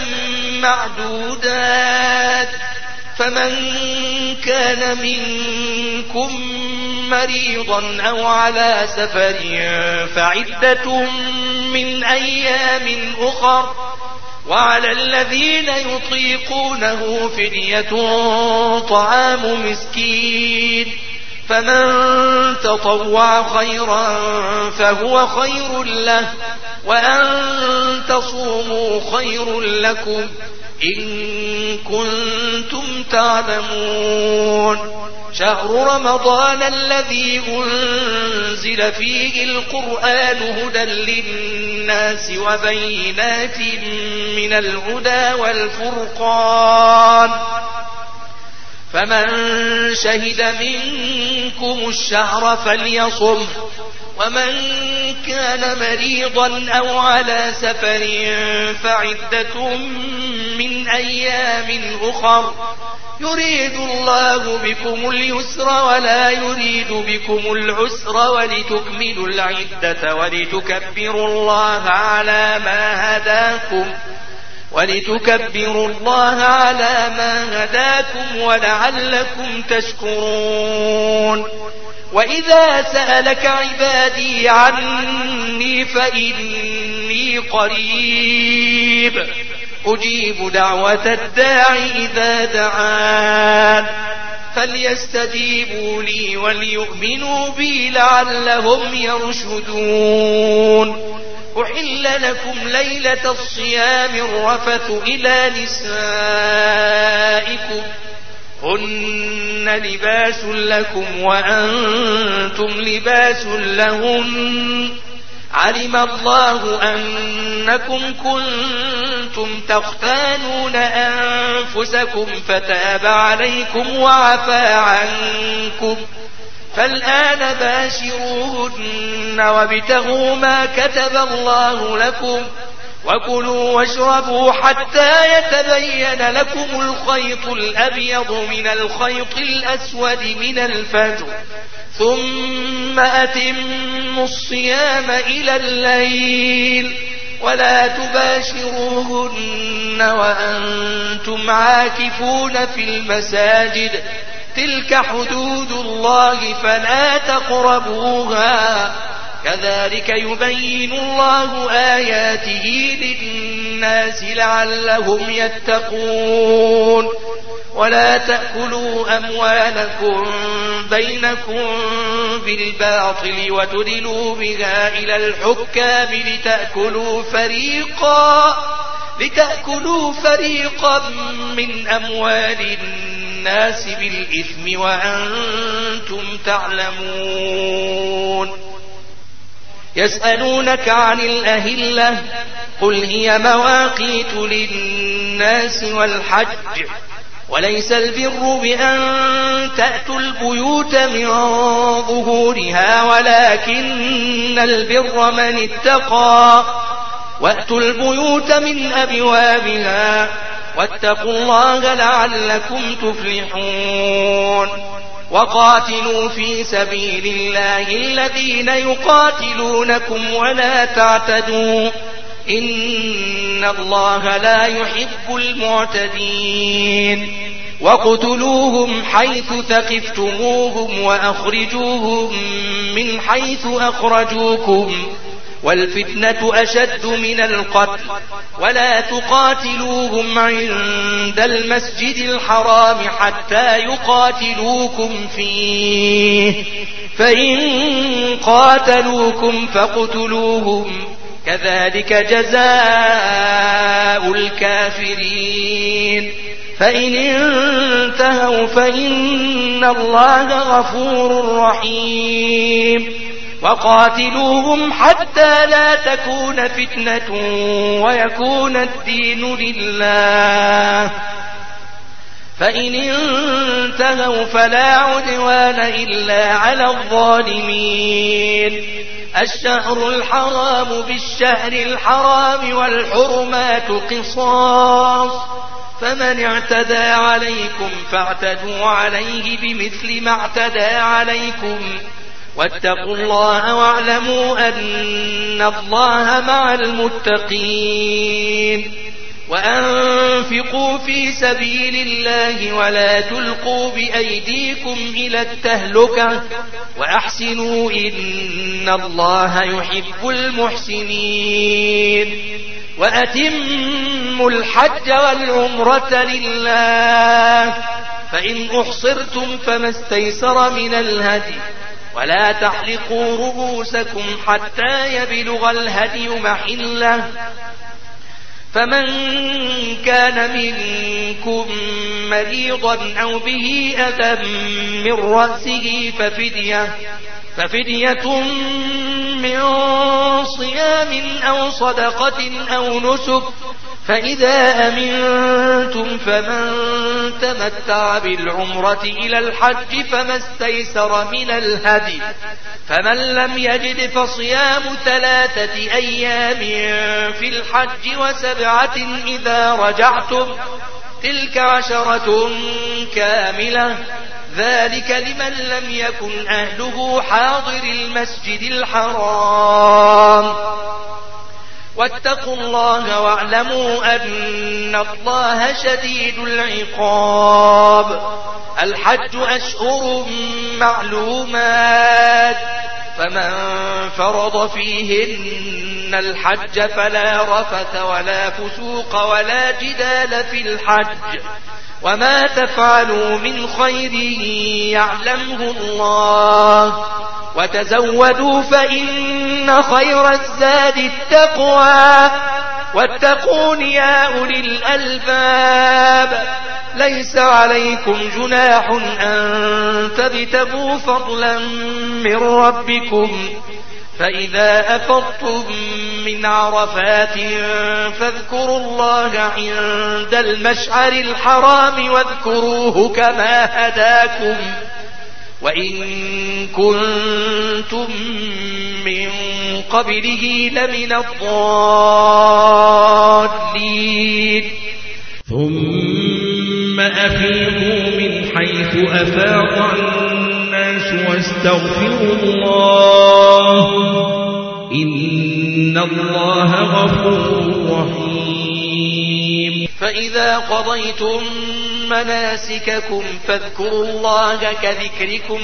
معدودات فمن كان منكم مريضا أو على سفر فعدة من أيام أخر وعلى الذين يطيقونه فدية طعام مسكين فمن تطوع خيرا فهو خير له وأن تصوموا خير لكم إن كنتم تعلمون. شهر رمضان الذي أنزل فيه القرآن هدى للناس وبينات من الهدى والفرقان فمن شهد منكم الشهر فليصم ومن كان مريضا أو على سفر فعدة من أيام أخر يريد الله بكم اليسر ولا يريد بكم العسر ولتكملوا العدة ولتكبروا الله على ما هداكم ولتكبروا الله على ما هداكم ولعلكم تشكرون. وإذا سألك عبادي عني فإني قريب أجيب دعوة الداع إذا دعان فليستجيبوا لي وليؤمنوا بي لعلهم يرشدون. أحل لكم ليلة الصيام الرفث إلى نسائكم هن لباس لكم وأنتم لباس لهن علم الله أنكم كنتم تختانون أنفسكم فتاب عليكم وعفى عنكم فالآن باشروهن وابتغوا ما كتب الله لكم وكلوا واشربوا حتى يتبين لكم الخيط الأبيض من الخيط الأسود من الفجر ثم أتموا الصيام إلى الليل ولا تباشروهن وأنتم عاكفون في المساجد تلك حدود الله فلا تقربوها كذلك يبين الله آياته للناس لعلهم يتقون ولا تأكلوا أموالكم بينكم بالباطل وتدلوا بها إلى الحكام لتأكلوا فريقا لتأكلوا فريقا من أموال الناس بالإثم وأنتم تعلمون يسألونك عن الأهلة قل هي مواقيت للناس والحج وليس البر بأن تأتوا البيوت من ظهورها ولكن البر من اتقى وأتوا البيوت من أبوابها واتقوا الله لعلكم تفلحون وقاتلوا في سبيل الله الذين يقاتلونكم ولا تعتدوا إن الله لا يحب المعتدين وقتلوهم حيث ثقفتموهم وأخرجوهم من حيث أخرجوكم والفتنة أشد من القتل ولا تقاتلوهم عند المسجد الحرام حتى يقاتلوكم فيه فإن قاتلوكم فاقتلوهم كذلك جزاء الكافرين فإن انتهوا فإن الله غفور رحيم وقاتلوهم حتى لا تكون فتنة ويكون الدين لله فإن انتهوا فلا عدوان إلا على الظالمين الشهر الحرام بالشهر الحرام والحرمات قصاص فمن اعتدى عليكم فاعتدوا عليه بمثل ما اعتدى عليكم واتقوا الله واعلموا أن الله مع المتقين وأنفقوا في سبيل الله ولا تلقوا بأيديكم إلى التهلكة وأحسنوا إن الله يحب المحسنين وأتموا الحج والعمرة لله فإن أحصرتم فما استيسر من الهدي ولا تحلقوا رؤوسكم حتى يبلغ الهدي محله فمن كان منكم مريضا أو به أذى من رأسه ففدية ففدية من صيام أو صدقة أو نسك فإذا أمنتم فمن تمتع بالعمرة إلى الحج فما استيسر من الهدي فمن لم يجد فصيام ثلاثة أيام في الحج وسبعة إذا رجعتم تلك عشرة كاملة ذلك لمن لم يكن أهله حاضر المسجد الحرام واتقوا الله واعلموا أن الله شديد العقاب الحج أشهر معلومات فمن فرض فيهن الحج فلا رفث ولا فسوق ولا جدال في الحج وما تفعلوا من خير يعلمه الله وتزودوا فإن خير الزاد التقوى واتقون يا أولي الألباب ليس عليكم جناح أن تبتغوا فضلا من ربكم فإذا أفضتم من عرفات فاذكروا الله عند المشعر الحرام واذكروه كما هداكم وإن كنتم من قبله لمن الضالين ثم أفيضوا من حيث أفاض الناس واستغفروا الله إن الله غفور رحيم فإذا قضيتم مناسككم فاذكروا الله كذكركم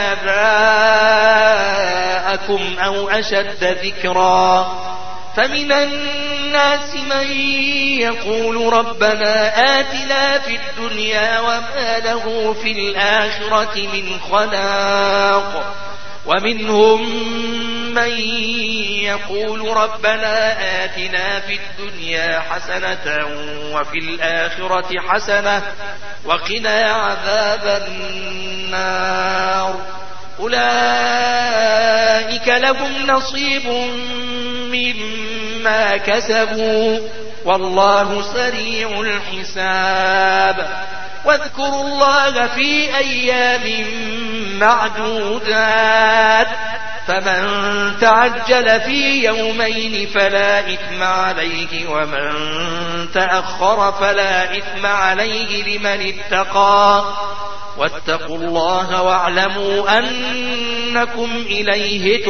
آباءكم أو أشد ذكرا فمن الناس من يقول ربنا آتنا في الدنيا وما له في الآخرة من خلاق ومنهم من يقول ربنا آتنا في الدنيا حسنة وفي الآخرة حسنة وقنا عذاب النار أولئك لهم نصيب مما كسبوا والله سريع الحساب واذكروا الله في أيام معدودات فمن تعجل في يومين فلا إثم عليه ومن تأخر فلا إثم عليه لمن اتقى واتقوا الله واعلموا أنكم إليه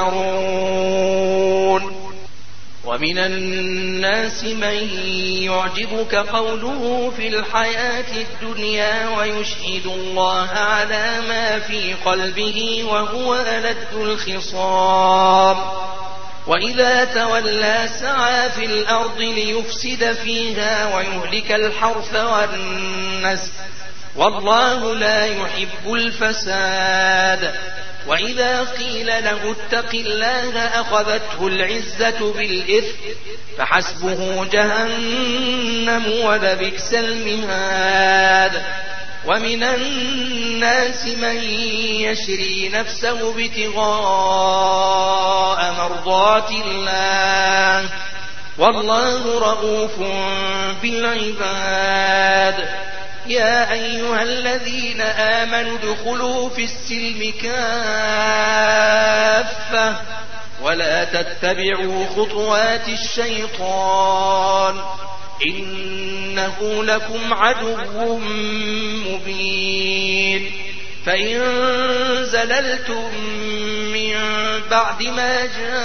تحشرون ومن الناس من يعجبك قوله في الحياة الدنيا ويشهد الله على ما في قلبه وهو ألد الخصام وإذا تولى سعى في الأرض ليفسد فيها ويهلك الحرث والنسل والله لا يحب الفساد وإذا قيل له اتق الله أخذته العزة بالإثم فحسبه جهنم ولبئس المهاد ومن الناس من يشري نفسه ابتغاء مرضات الله والله رؤوف بالعباد يا أيها الذين آمنوا ادخلوا في السلم كافة ولا تتبعوا خطوات الشيطان إنه لكم عدو مبين فإن زللتم من بعد ما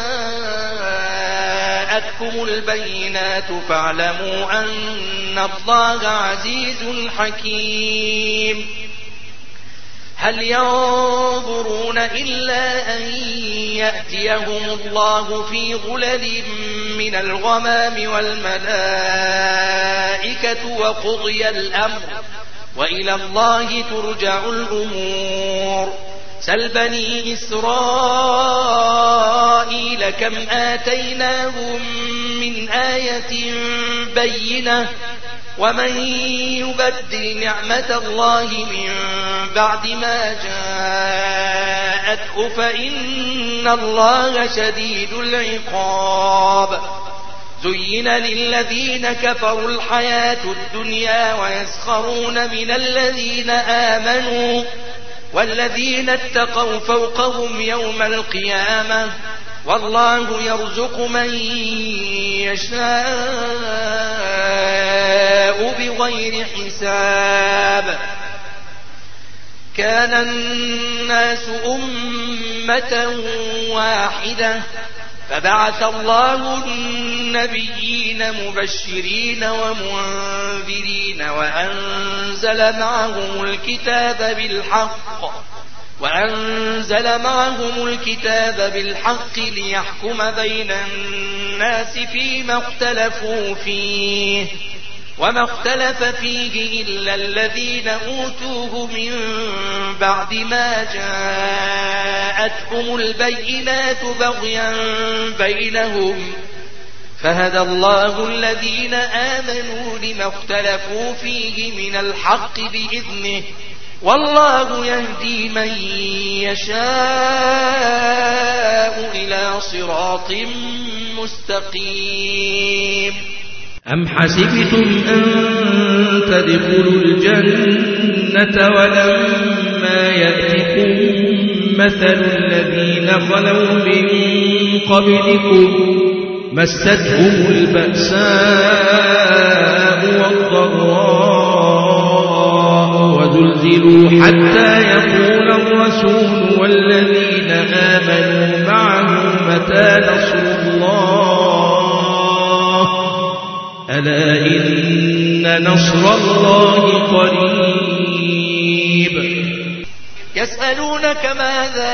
جاءتكم البينات فاعلموا أن الله عزيز حكيم هل ينظرون إلا أن يأتيهم الله في ظلل من الغمام والملائكة وقضي الأمر وإلى الله ترجع الأمور سل بني إسرائيل كم آتيناهم من آية بينة ومن يبدل نعمة الله من بعد ما جاءته فإن الله شديد العقاب زين للذين كفروا الحياة الدنيا ويسخرون من الذين آمنوا والذين اتقوا فوقهم يوم القيامة والله يرزق من يشاء بغير حساب كان الناس أمة واحدة فبعث الله النبيين مبشرين ومنذرين وأنزل معهم الكتاب بالحق وأنزل معهم الكتاب بالحق ليحكم بين الناس فيما اختلفوا فيه وما اختلف فيه إلا الذين أوتوه من بعد ما جاءتهم البينات بغيا بينهم فهدى الله الذين آمنوا لما اختلفوا فيه من الحق بإذنه والله يهدي من يشاء إلى صراط مستقيم. أم حسبتم أن تدخلوا الجنة ولما يأتكم مثل الذين خلوا من قبلكم مستهم البأساء والضراء وزلزلوا حتى يقول الرسول والذين آمنوا معه متى نصر الله ألا إن نصر الله قريب. يسألونك ماذا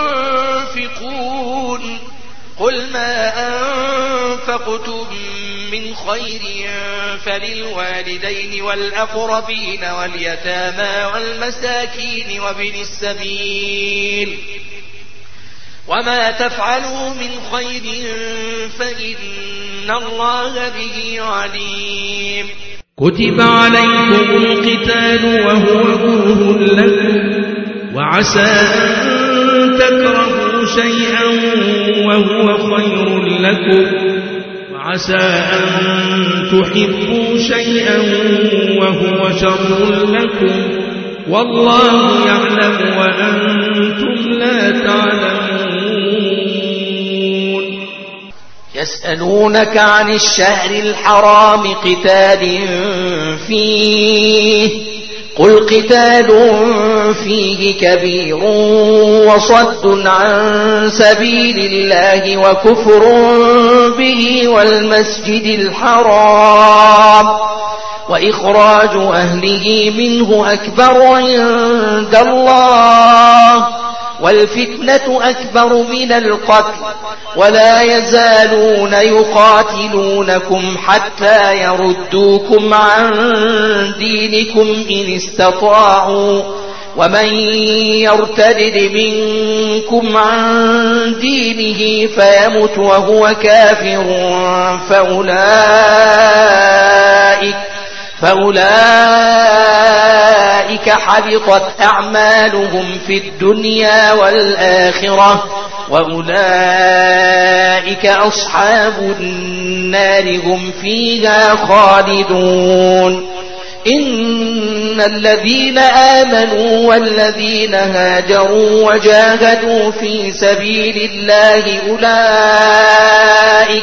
ينفقون قل ما أنفقتم من خير فللوالدين والأقربين واليتامى والمساكين وابن السبيل وما تفعلوا من خير فإن الله به عليم. كتب عليكم القتال وهو كره لكم وعسى أن تكرهوا شيئا وهو خير لكم وعسى أن تحبوا شيئا وهو شر لكم والله يعلم وأنتم لا تعلمون. يسألونك عن الشهر الحرام قتال فيه قل قتال فيه كبير وصد عن سبيل الله وكفر به والمسجد الحرام وإخراج أهله منه أكبر عند الله والفتنة أكبر من القتل ولا يزالون يقاتلونكم حتى يردوكم عن دينكم إن استطاعوا ومن يرتد منكم عن دينه فيمت وهو كافر فأولئك فأولئك حبطت أعمالهم في الدنيا والآخرة وأولئك أصحاب النار هم فيها خالدون. إن الذين آمنوا والذين هاجروا وجاهدوا في سبيل الله أولئك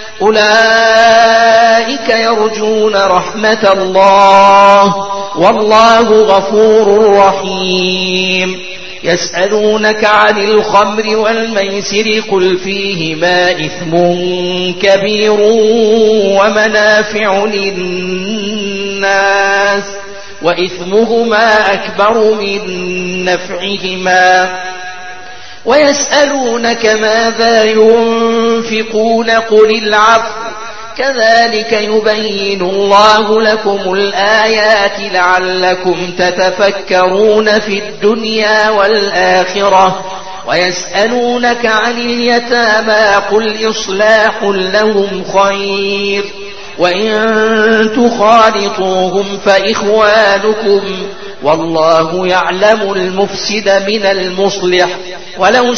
أولئك يرجون رحمة الله والله غفور رحيم. يسألونك عن الخمر والميسر قل فيهما إثم كبير ومنافع للناس وإثمهما أكبر من نفعهما ويسألونك ماذا ينفقون قل العفو كذلك يبين الله لكم الآيات لعلكم تتفكرون في الدنيا والآخرة. ويسألونك عن اليتامى قل إصلاح لهم خير وإن تخالطوهم فإخوانكم والله يعلم المفسد من المصلح ولو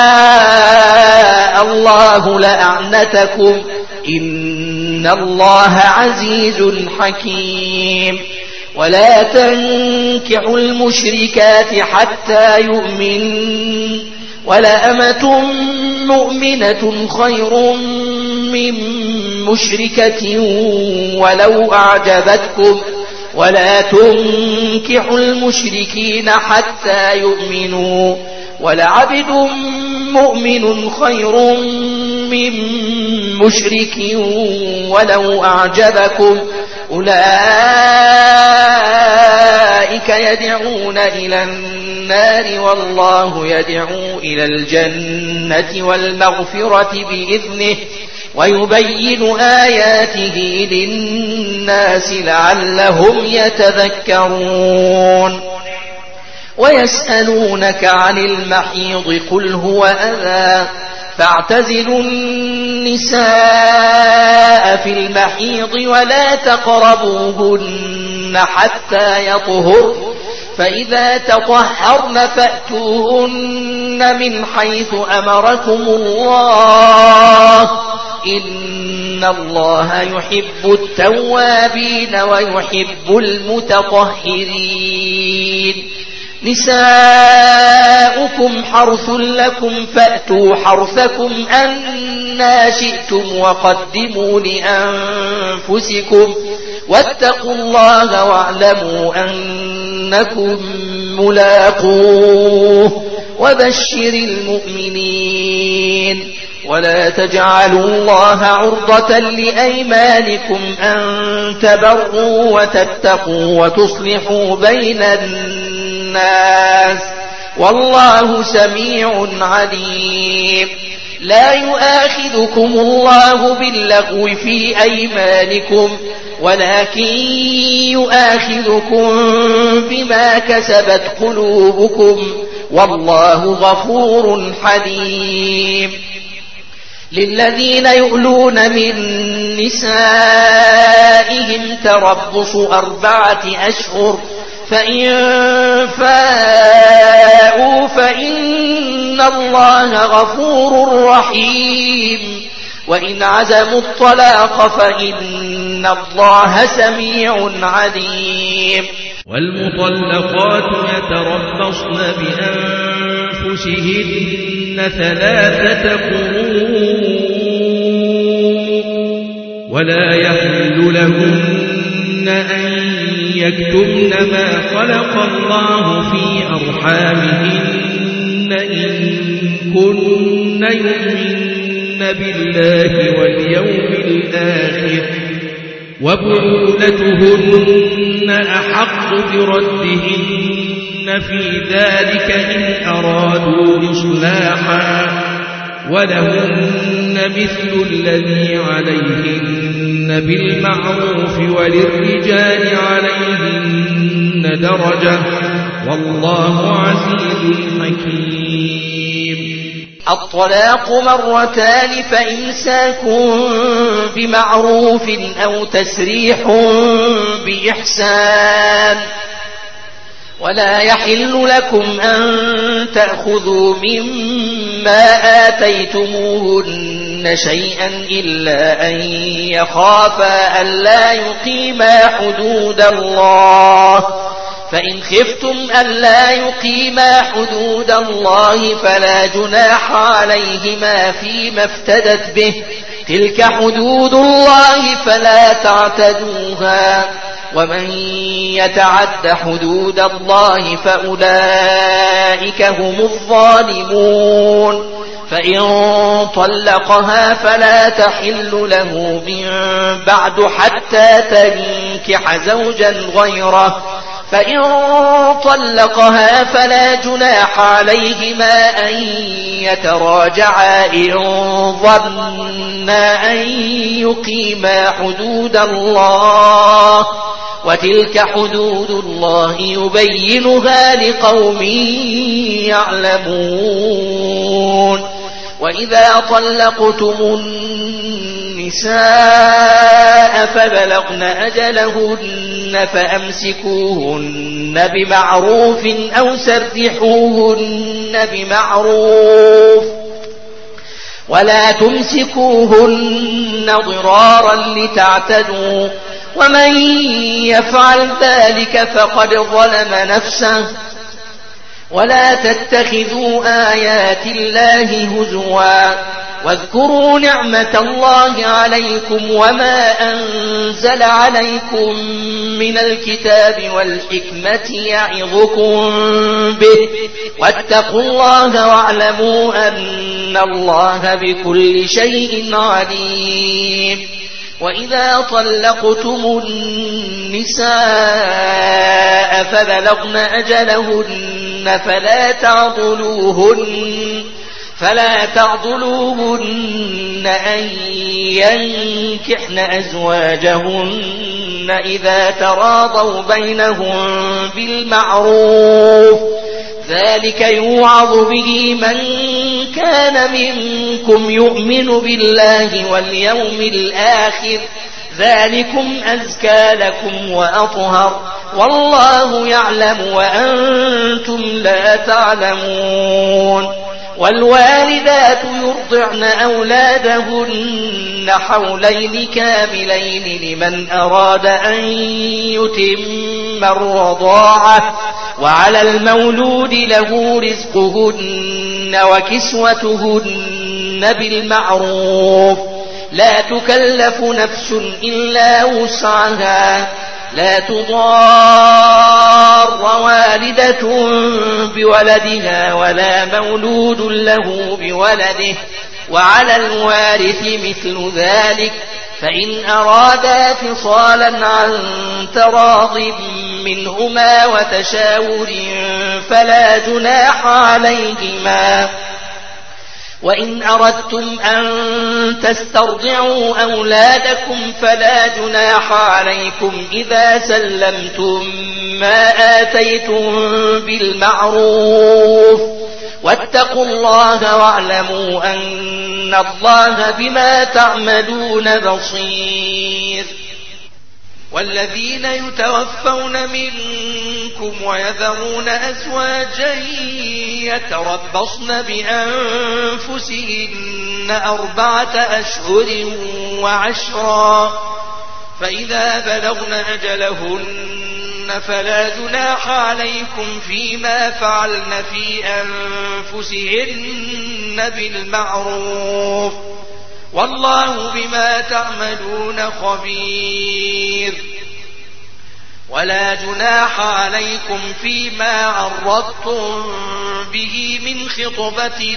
شاء الله لأعنتكم إن الله عزيز حكيم. ولا تنكحوا المشركات حتى يؤمن ولأمة مؤمنة خير من مشركة ولو أعجبتكم ولا تنكحوا المشركين حتى يؤمنوا ولعبد مؤمن خير من مشرك ولو أعجبكم أولئك يدعون إلى النار والله يدعو إلى الجنة والمغفرة بإذنه ويبين آياته للناس لعلهم يتذكرون. ويسألونك عن المحيض قل هو أذى فاعتزلوا النساء في المحيض ولا تقربوهن حتى يطهر فإذا تطهرن فأتوهن من حيث أمركم الله إن الله يحب التوابين ويحب المتطهرين نساؤكم حرث لكم فأتوا حرثكم أنى شئتم وقدموا لأنفسكم واتقوا الله واعلموا أنكم ملاقوه وبشر المؤمنين ولا تجعلوا الله عرضة لأيمانكم أن تبروا وتتقوا وتصلحوا بين الناس والله سميع عليم لا يؤاخذكم الله باللغو في أيمانكم ولكن يؤاخذكم بما كسبت قلوبكم والله غفور حليم للذين يؤلون من نسائهم تربص أربعة أشهر فإن فاءوا فإن الله غفور رحيم وإن عزموا الطلاق فإن الله سميع عليم والمطلقات يتربصن بأنفسهن ثلاثة قروء ولا يحل لهن أن يكتمن ما خلق الله في أرحامهن إن كن يؤمن بالله واليوم الآخر وبعولتهن أحق بردهن في ذلك إن أرادوا إصلاحا ولهن مثل الذي عليهن بالمعروف وللرجال عليهن درجة والله عزيز حكيم الطلاق مرتان فإمساك بمعروف أو تسريح بإحسان ولا يحل لكم أن تأخذوا مما آتيتموهن شيئا إلا أن يخافا ألا يقيما حدود الله فإن خفتم ألا يقيما حدود الله فلا جناح عليهما فيما افتدت به تلك حدود الله فلا تعتدوها ومن يتعد حدود الله فأولئك هم الظالمون فإن طلقها فلا تحل له من بعد حتى تنكح زوجا غيره فإن طلقها فلا جناح عليهما أن يتراجعا إن ظنا أن يقيما حدود الله وتلك حدود الله يبينها لقوم يعلمون وإذا طلقتم النساء فبلغن أجلهن فأمسكوهن بمعروف أو سرحوهن بمعروف ولا تمسكوهن ضرارا لتعتدوا ومن يفعل ذلك فقد ظلم نفسه ولا تتخذوا آيات الله هزوا واذكروا نعمة الله عليكم وما أنزل عليكم من الكتاب والحكمة يعظكم به واتقوا الله واعلموا أن الله بكل شيء عليم وإذا طلقتم النساء فبلغن أجلهن فلا تعضلوهن فلا تعضلوهن أن ينكحن أزواجهن إذا تراضوا بينهم بالمعروف ذلك يوعظ به من كان منكم يؤمن بالله واليوم الآخر ذلكم أزكى لكم وأطهر والله يعلم وأنتم لا تعلمون والوالدات يرضعن أولادهن حولين كاملين لمن أراد أن يتم الرضاعة وعلى المولود له رزقهن وكسوتهن بالمعروف لا تكلف نفس إلا وسعها لا تضار والدة بولدها ولا مولود له بولده وعلى الوارث مثل ذلك فإن أرادا فصالا عن تراض منهما وتشاور فلا جناح عليهما وإن أردتم أن تسترضعوا أولادكم فلا جناح عليكم إذا سلمتم ما آتيتم بالمعروف واتقوا الله واعلموا أن الله بما تعملون بصير والذين يتوفون منكم ويذرون أزواجا يتربصن بأنفسهن أربعة أشهر وعشرا فإذا بلغن أجلهن فلا جناح عليكم فيما فعلن في أنفسهن بالمعروف والله بما تعملون خبير ولا جناح عليكم فيما عرضتم به من خطبة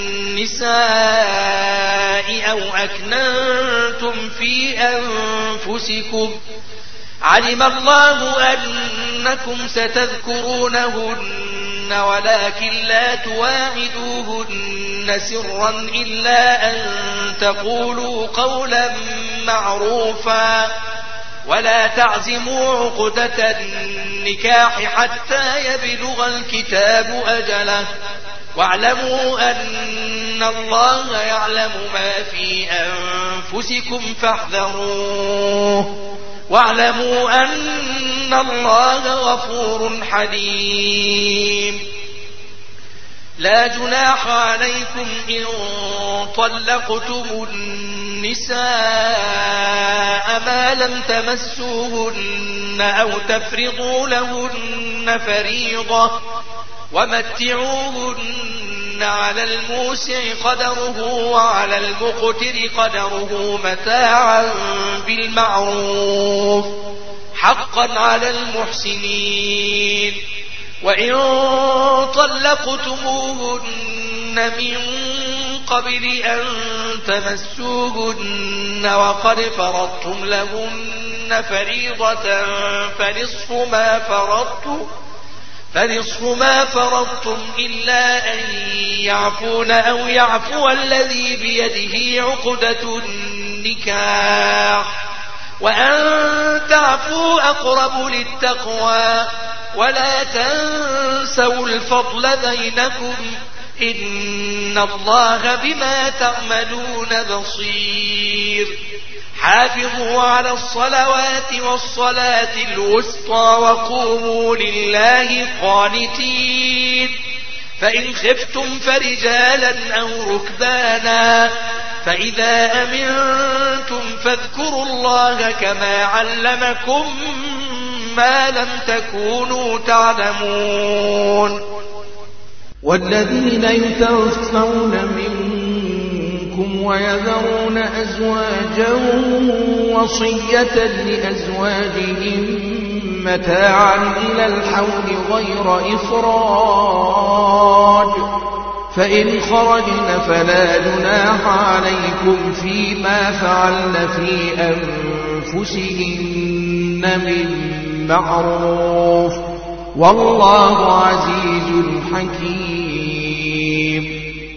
النساء أو أكننتم في أنفسكم علم الله أنكم ستذكرونهن ولكن لا تواعدوهن سرا إلا أن تقولوا قولا معروفا ولا تعزموا عقدة النكاح حتى يبلغ الكتاب أجله واعلموا أن الله يعلم ما في أنفسكم فاحذروه واعلموا أن الله غفور حليم لا جناح عليكم إن طلقتم النساء ما لم تمسوهن أو تفرضوا لهن فريضة ومتعوهن على الموسع قدره وعلى المقتر قدره متاعا بالمعروف حقا على المحسنين وإن طلقتموهن من قبل أن تمسوهن وقد فرضتم لهن فريضة فنصف ما فرضتم فنصف ما فرضتم إلا أن يعفون أو يعفو الذي بيده عقدة النكاح وأن تعفوا أقرب للتقوى ولا تنسوا الفضل بينكم إن الله بما تعملون بصير حافظوا على الصلوات والصلاة الوسطى وقوموا لله قانتين فإن خفتم فرجالا أو ركبانا فإذا أمنتم فاذكروا الله كما علمكم ما لم تكونوا تعلمون والذين يتوفون منكم ويذرون أزواجا وصية لأزواجهم متاعا إلى الحول غير إخراج فإن خرجن فلا جناح عليكم فيما فعلن في أنفسهن من معروف والله عزيز حكيم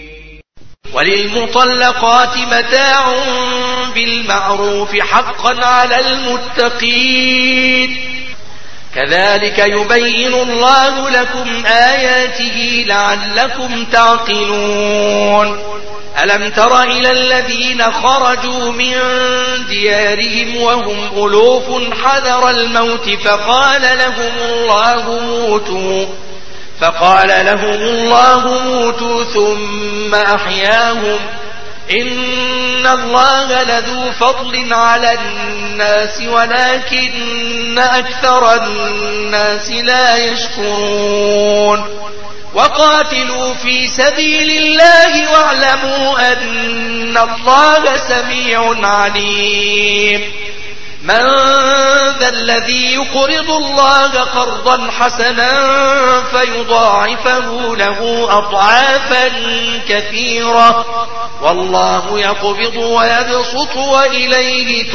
وللمطلقات متاع بالمعروف حقا على المتقين كذلك يبين الله لكم آياته لعلكم تعقلون ألم تر إلى الذين خرجوا من ديارهم وهم ألوف حذر الموت فقال لهم الله موتوا فقال لهم الله موتوا ثم أحياهم إن الله لذو فضل على الناس ولكن أكثر الناس لا يشكرون وقاتلوا في سبيل الله واعلموا أن الله سميع عليم من ذا الذي يقرض الله قرضا حسنا فيضاعفه له أضعافا كثيرة والله يقبض ويبسط وإليه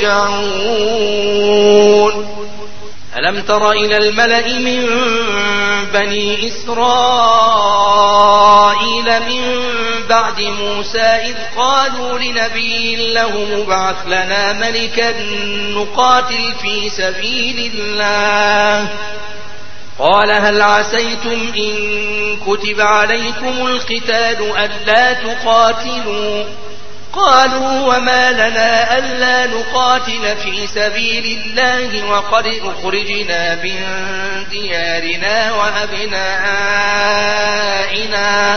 ترجعون ألم تر إلى الملأ من بني إسرائيل من بعد موسى إذ قالوا لنبي له مبعث لنا ملكا نقاتل في سبيل الله قال هل عسيتم إن كتب عليكم القتال ألا تقاتلوا قالوا وما لنا ألا نقاتل في سبيل الله وقد أخرجنا من ديارنا وأبنائنا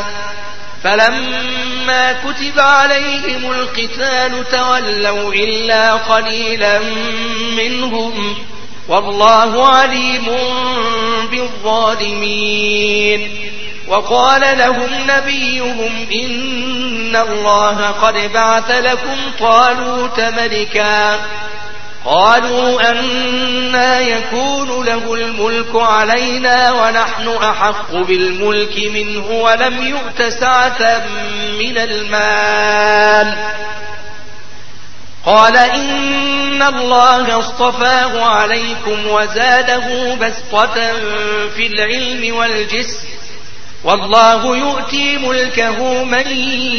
فلما كتب عليهم القتال تولوا إلا قليلا منهم والله عليم بالظالمين وقال لهم نبيهم إن الله قد بعث لكم طالوت ملكا قالوا أنى يكون له الملك علينا ونحن أحق بالملك منه ولم يؤت سعة من المال قال إن الله اصطفاه عليكم وزاده بسطة في العلم والجسم والله يؤتي ملكه من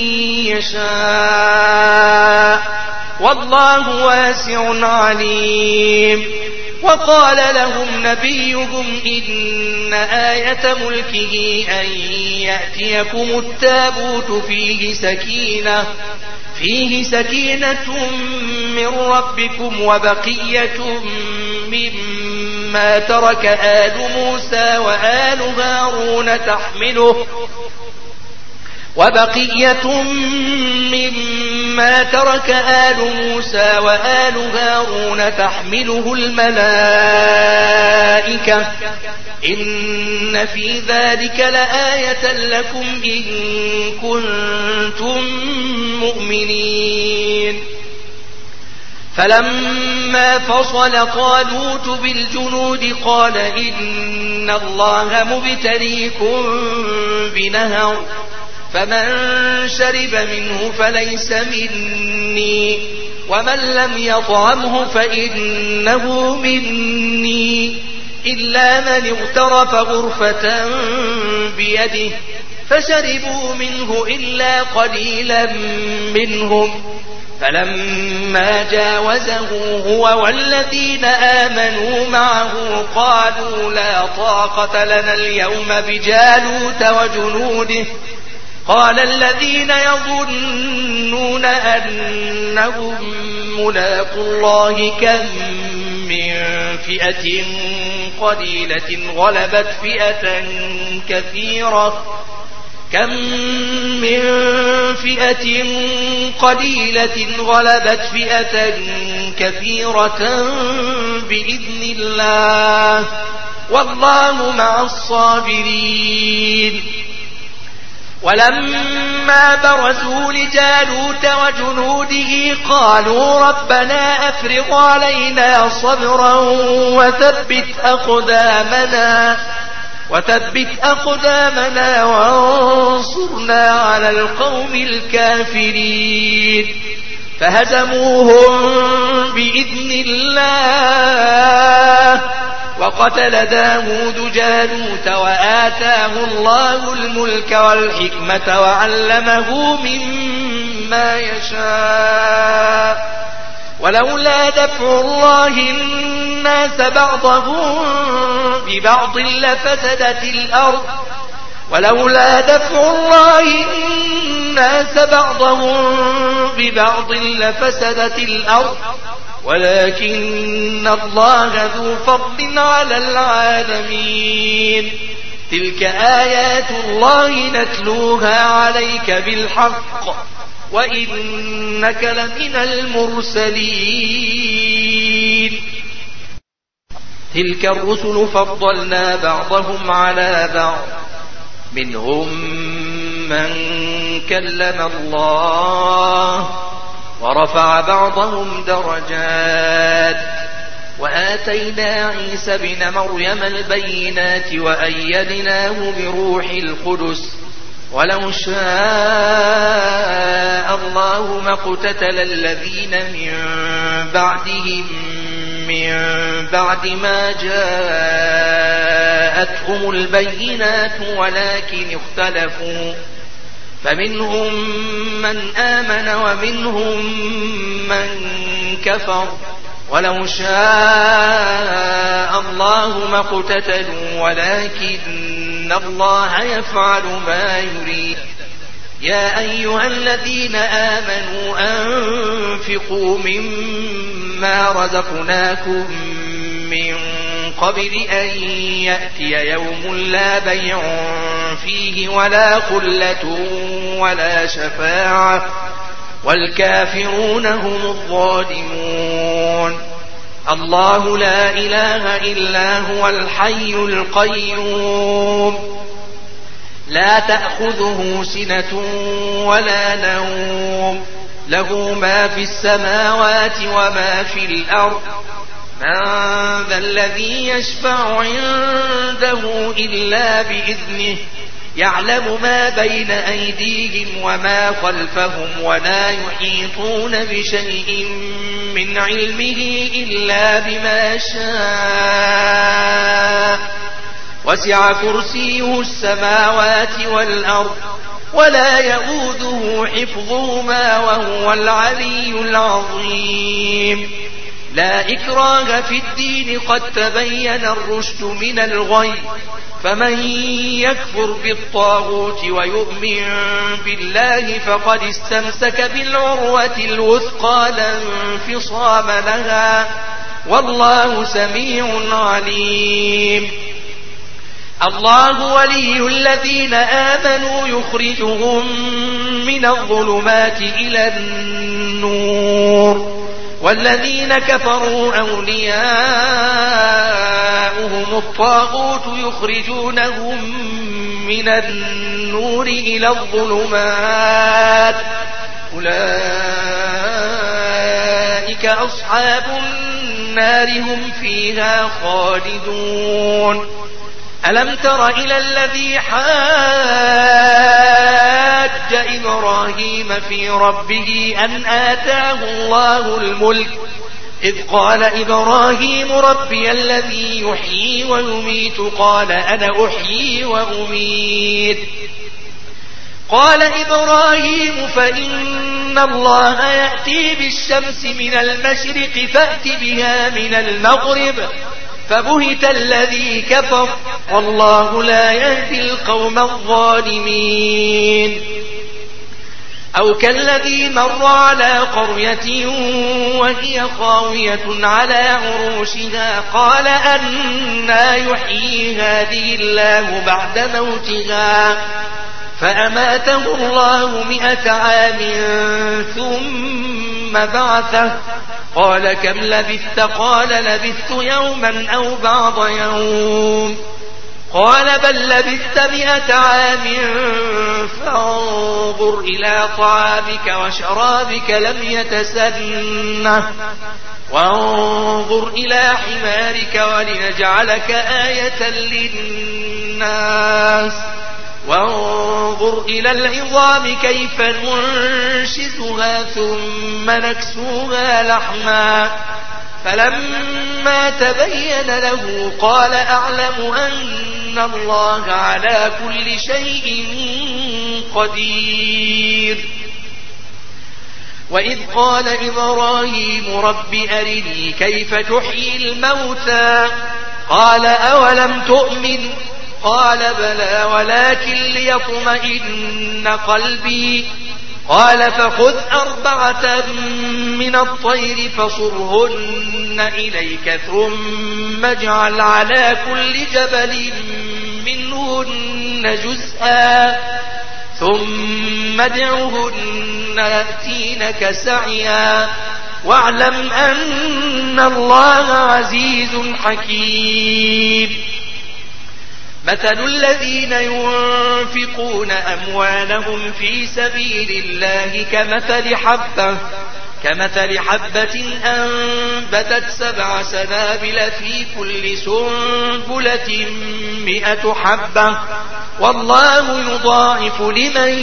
يشاء والله واسع عليم وقال لهم نبيهم إن آية ملكه أن يأتيكم التابوت فيه سكينة فيه سكينة من ربكم وبقية مما ترك آل موسى وآل هارون تحمله وبقية مما ترك آل موسى وآل هارون تحمله الملائكة إن في ذلك لآية لكم إن كنتم مؤمنين فلما فصل طالوت بالجنود قال إن الله مبتليكم بنهر فمن شرب منه فليس مني ومن لم يطعمه فإنه مني إلا من اغترف غرفة بيده فشربوا منه إلا قليلا منهم فلما جاوزه هو والذين آمنوا معه قالوا لا طاقة لنا اليوم بجالوت وجنوده قال الذين يظنون أنهم ملاقو الله كم من فئة قليلة غلبت فئة كثيرة كم من فئة قليلة غلبت فئة كثيرة بإذن الله والله مع الصابرين ولما برزوا لجالوت وجنوده قالوا ربنا أفرغ علينا صبرا وثبت أقدامنا وثبت أقدامنا وانصرنا على القوم الكافرين فهزموهم بإذن الله وقتل داود جالوت وآتاه الله الملك والحكمة وعلمه مما يشاء ولولا دفع الله الناس بعضهم ببعض لفسدت الأرض ولولا دفع الله الناس بعضهم ببعض لفسدت الأرض ولكن الله ذو فضل على العالمين. تلك آيات الله نتلوها عليك بالحق وإنك لمن المرسلين. تلك الرسل فضلنا بعضهم على بعض منهم من كلم الله ورفع بعضهم درجات وآتينا عيسى بن مريم البينات وأيدناه بروح القدس ولو شاء الله ما اقتتل الذين من بعدهم من بعد ما جاءتهم البينات ولكن اختلفوا فمنهم من آمن ومنهم من كفر ولو شاء الله ما اقتتلوا ولكن الله يفعل ما يريد. يا أيها الذين آمنوا أنفقوا مما رزقناكم من قبل أن يأتي يوم لا بيع فيه ولا خلة ولا شفاعة والكافرون هم الظالمون. الله لا إله إلا هو الحي القيوم لا تأخذه سنة ولا نوم له ما في السماوات وما في الأرض من ذا الذي يشفع عنده إلا بإذنه يعلم ما بين أيديهم وما خلفهم ولا يحيطون بشيء من علمه إلا بما شاء وسع كرسيه السماوات والأرض ولا يؤوده حفظهما وهو العلي العظيم. لا إكراه في الدين قد تبين الرشد من الغي فمن يكفر بالطاغوت ويؤمن بالله فقد استمسك بالعروة الوثقى لا انفصام لها والله سميع عليم. الله ولي الذين آمنوا يخرجهم من الظلمات إلى النور والذين كفروا أولياؤهم الطاغوت يخرجونهم من النور إلى الظلمات أولئك أصحاب النار هم فيها خالدون. ألم تر إلى الذي حاج إبراهيم في ربه أن آتاه الله الملك إذ قال إبراهيم ربي الذي يحيي ويميت قال أنا أحيي وأميت قال إبراهيم فإن الله يأتي بالشمس من المشرق فأت بها من المغرب فبهت الذي كفر والله لا يهدي القوم الظالمين. أو كالذي مر على قرية وهي خاوية على عروشها قال أنى يحيي هذه الله بعد موتها فأماته الله مئة عام ثم بعثه قال كم لبثت قال لبثت يوما أو بعض يوم قال بل لبثت مئة عام فانظر إلى طعامك وشرابك لم يتسنه وانظر إلى حمارك ولنجعلك آية للناس وانظر إلى العظام كيف ننشزها ثم نكسوها لحما فلما تبين له قال أعلم أن الله على كل شيء قدير. وإذ قال إبراهيم رب أرني كيف تحيي الموتى قال أولم تؤمن قال بلى ولكن ليطمئن قلبي قال فخذ أربعة من الطير فصرهن إليك ثم اجعل على كل جبل منهن جزءا ثم ادعهن يأتينك سعيا واعلم أن الله عزيز حكيم مثل الذين ينفقون أموالهم في سبيل الله كمثل حبة كمثل حبة أنبتت سبع سنابل في كل سنبلة مئة حبة والله يضاعف لمن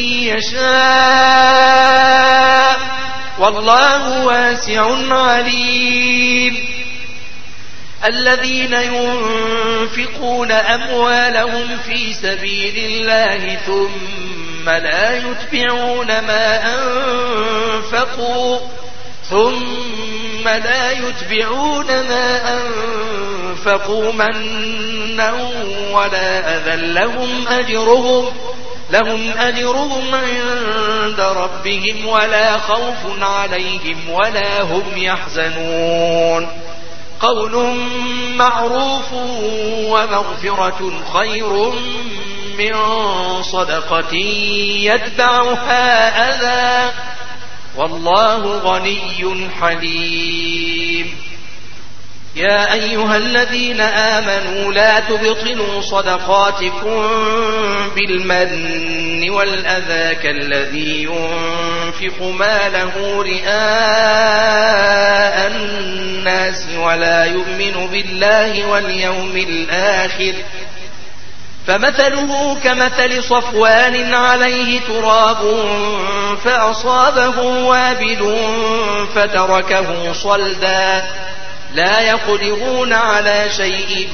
يشاء والله واسع عليم الذين ينفقون أموالهم في سبيل الله ثم لا يتبعون ما أنفقوا ثم لا يتبعون ما أنفقوا منا ولا أذى لهم أجرهم لهم أجرهم عند ربهم ولا خوف عليهم ولا هم يحزنون قول معروف ومغفرة خير من صدقة يتبعها أذى والله غني حليم يا أيها الذين آمنوا لا تبطلوا صدقاتكم بالمن والأذى كالذي ينفق ماله رئاء الناس ولا يؤمن بالله واليوم الآخر فمثله كمثل صفوان عليه تراب فأصابه وابل فتركه صلدا لا يقدرون على شيء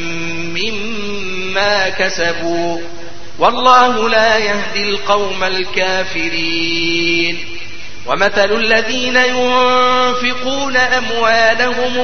مما كسبوا والله لا يهدي القوم الكافرين ومثل الذين ينفقون أموالهم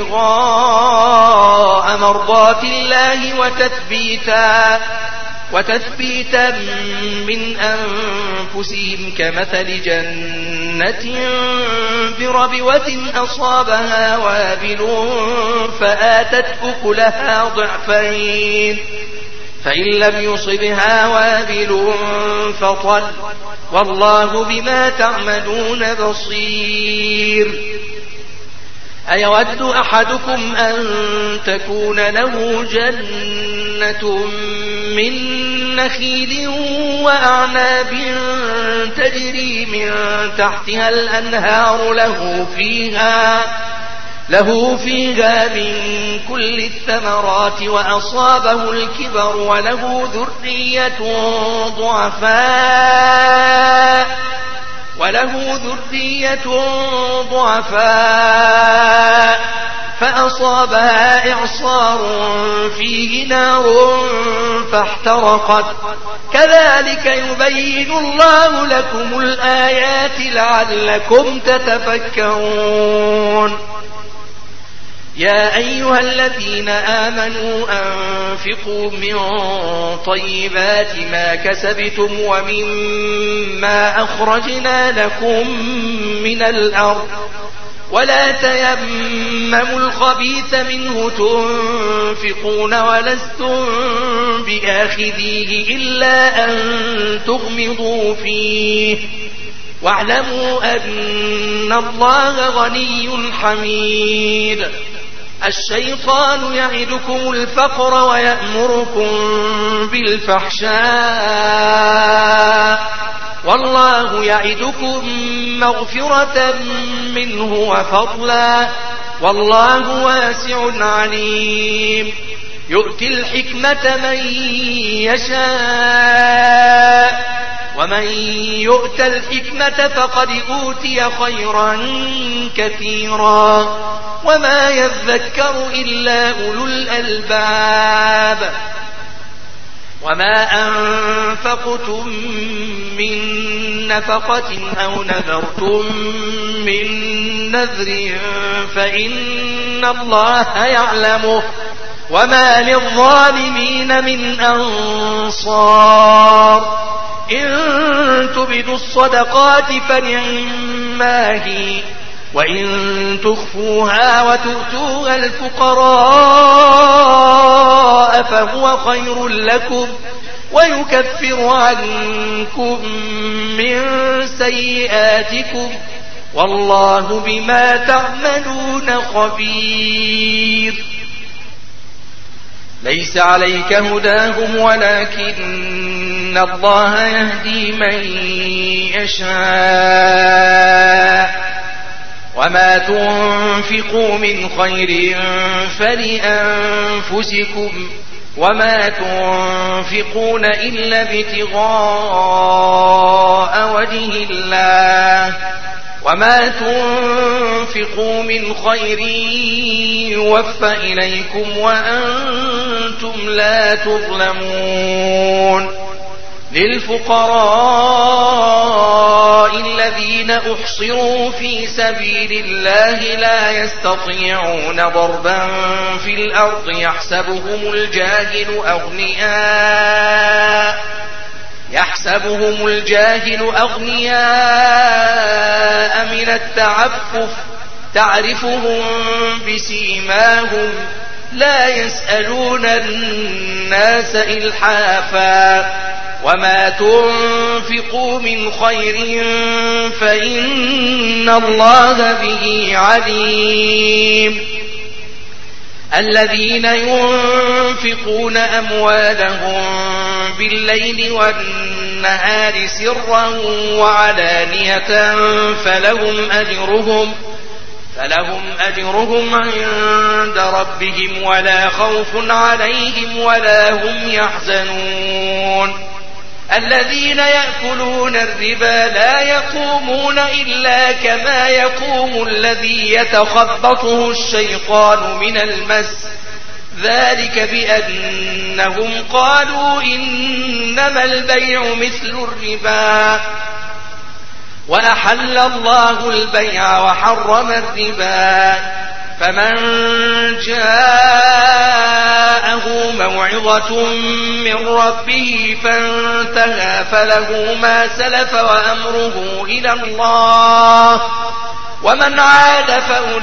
ابتغاء مرضات الله وتثبيتا وتثبيتا من أنفسهم كمثل جنة بربوة أصابها وابل فآتت أكلها ضعفين فإن لم يصبها وابل فطل والله بما تعملون بصير أيود أحدكم أن تكون له جنة من نخيل وأعناب تجري من تحتها الأنهار له فيها له فيها من كل الثمرات وأصابه الكبر وله ذرية ضعفاء وله ذرية ضعفاء فأصابها إعصار فيه نار فاحترقت كذلك يبين الله لكم الآيات لعلكم تتفكرون يا أيها الذين آمنوا أنفقوا من طيبات ما كسبتم ومما أخرجنا لكم من الأرض ولا تيمموا الخبيث منه تنفقون ولستم بآخذيه إلا أن تغمضوا فيه واعلموا أن الله غني حميد الشيطان يعدكم الفقر ويأمركم بالفحشاء والله يعدكم مغفرة منه وفضلا والله واسع عليم يؤتي الحكمة من يشاء ومن يؤت الحكمة فقد أوتي خيرا كثيرا وما يذكر إلا أولو الألباب وما أنفقتم من نفقة أو نذرتم من نذر فإن الله يعلمه وما للظالمين من أنصار إن تبدوا الصدقات فنعما هي وإن تخفوها وتؤتوها الفقراء فهو خير لكم ويكفر عنكم من سيئاتكم والله بما تعملون خبير. ليس عليك هداهم ولكن الله يهدي من يشاء وما تنفقوا من خير فلأنفسكم وما تنفقون إلا ابتغاء وجه الله وما تنفقوا من خير يوفى إليكم وأنتم لا تظلمون. للفقراء الذين أحصروا في سبيل الله لا يستطيعون ضربا في الأرض يحسبهم الجاهل أغنياء يحسبهم الجاهل أغنياء من التعفف تعرفهم بسيماهم لا يسألون الناس إلحافا وما تنفقوا من خير فإن الله به عليم. الذين ينفقون أموالهم بالليل والنهار سرا وعلانية فلهم أجرهم فلهم أجرهم عند ربهم ولا خوف عليهم ولا هم يحزنون. الذين يأكلون الربا لا يقومون إلا كما يقوم الذي يتخبطه الشيطان من المس ذلك بأنهم قالوا إنما البيع مثل الربا وأحل الله البيع وحرم الربا فمن جاءه موعظة من ربه فانتهى فله ما سلف وأمره إلى الله ومن عاد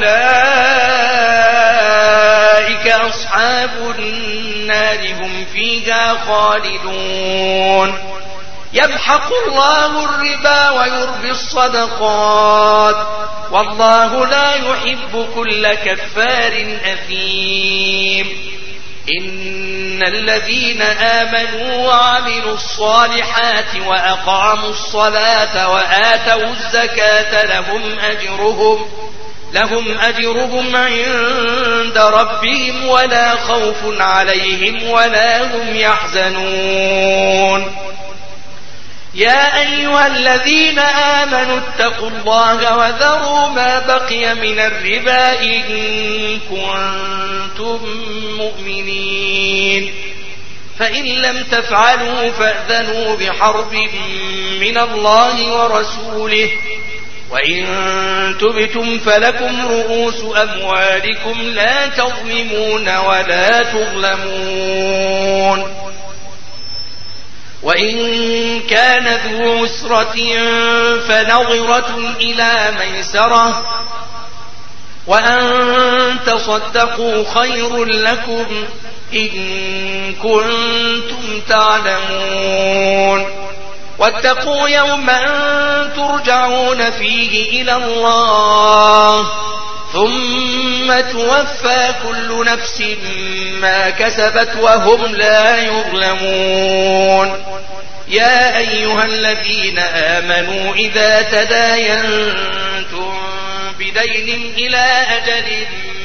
فأولئك أصحاب النار هم فيها خالدون. يمحق الله الربا ويربي الصدقات والله لا يحب كل كفار أثيم. إن الذين آمنوا وعملوا الصالحات وأقاموا الصلاة وآتوا الزكاة لهم أجرهم لهم أجرهم عند ربهم ولا خوف عليهم ولا هم يحزنون. يا أيها الذين آمنوا اتقوا الله وذروا ما بقي من الربا إن كنتم مؤمنين فإن لم تفعلوا فأذنوا بحرب من الله ورسوله وإن تبتم فلكم رؤوس أموالكم لا تظلمون ولا تظلمون. وإن كان ذو عسرة فنظرة إلى ميسرة وأن تصدقوا خير لكم إن كنتم تعلمون. واتقوا يوما ترجعون فيه إلى الله ثم توفى كل نفس ما كسبت وهم لا يظلمون. يا أيها الذين آمنوا إذا تداينتم بدين إلى أجل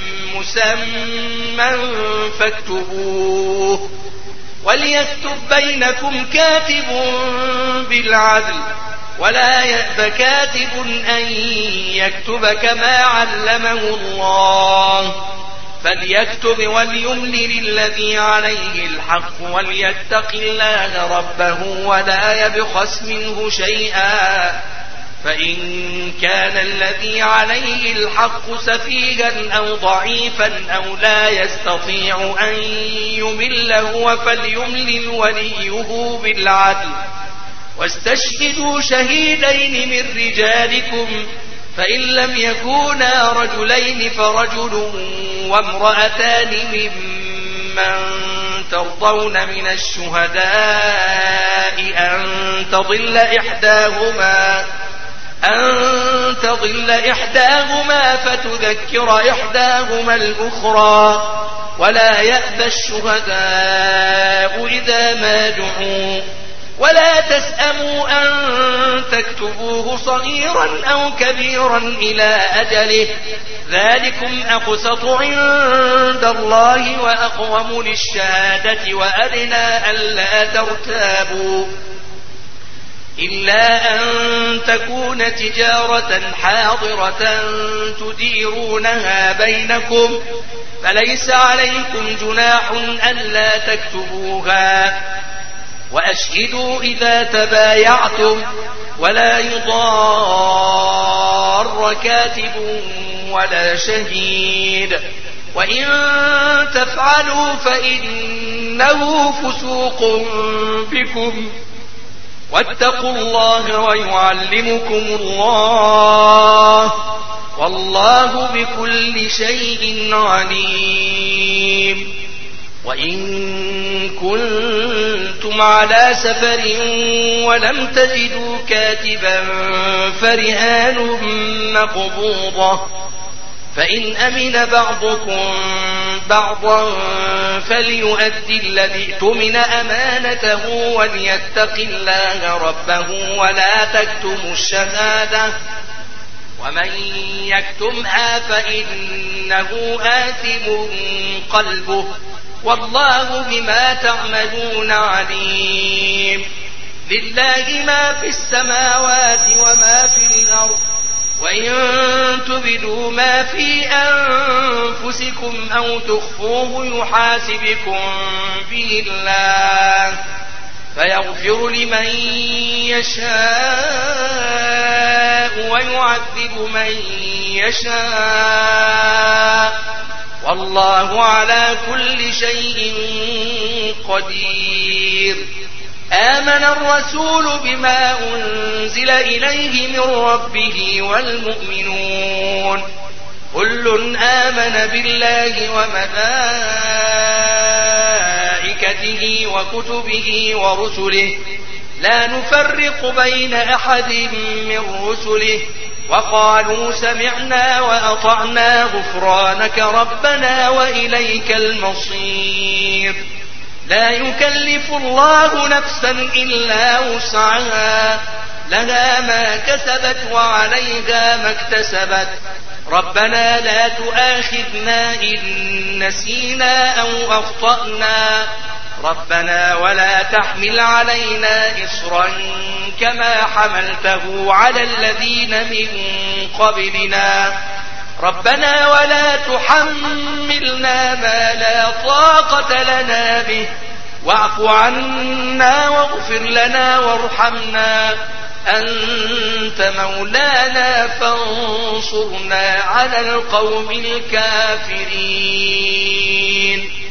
مسمى فاكتبوه وليكتب بينكم كاتب بالعدل ولا يأب كاتب أن يكتب كما علمه الله فليكتب وليملل الذي عليه الحق وليتق الله ربه ولا يبخس منه شيئا فإن كان الذي عليه الحق سفيها أو ضعيفا أو لا يستطيع أن يمل هو فليملل وليه بالعدل واستشهدوا شهيدين من رجالكم فإن لم يكونا رجلين فرجل وامرأتان ممن ترضون من الشهداء أن تضل إحداهما أن تضل إحداهما فتذكر إحداهما الأخرى ولا يأبى الشهداء إذا ما دعوا ولا تسأموا أن تكتبوه صغيرا أو كبيرا إلى أجله ذلكم أقسط عند الله وأقوم للشهادة وأدنى ألا ترتابوا إلا أن تكون تجارة حاضرة تديرونها بينكم فليس عليكم جناح ألا تكتبوها وأشهدوا إذا تبايعتم ولا يضار كاتب ولا شهيد وإن تفعلوا فإنه فسوق بكم واتقوا الله ويعلمكم الله والله بكل شيء عليم وإن كنتم على سفر ولم تجدوا كاتبا فرهان مقبوضة فإن أمن بعضكم بعضا فليؤدي الذي اؤتمن أمانته وليتق الله ربه ولا تكتموا الشهادة ومن يكتمها فإنه آثم قلبه والله بما تعملون عليم لله ما في السماوات وما في الأرض وإن تبدوا ما في أنفسكم أو تخفوه يحاسبكم به الله فيغفر لمن يشاء ويعذب من يشاء والله على كل شيء قدير آمن الرسول بما أنزل إليه من ربه والمؤمنون كل آمن بالله وملائكته وكتبه ورسله لا نفرق بين أحد من رسله وقالوا سمعنا وأطعنا غفرانك ربنا وإليك المصير لا يكلف الله نفسا إلا وسعها لها ما كسبت وعليها ما اكتسبت ربنا لا تؤاخذنا إن نسينا أو أخطأنا ربنا ولا تحمل علينا إصرا كما حملته على الذين من قبلنا ربنا ولا تحملنا ما لا طاقة لنا به واعف عنا واغفر لنا وارحمنا أنت مولانا فانصرنا على القوم الكافرين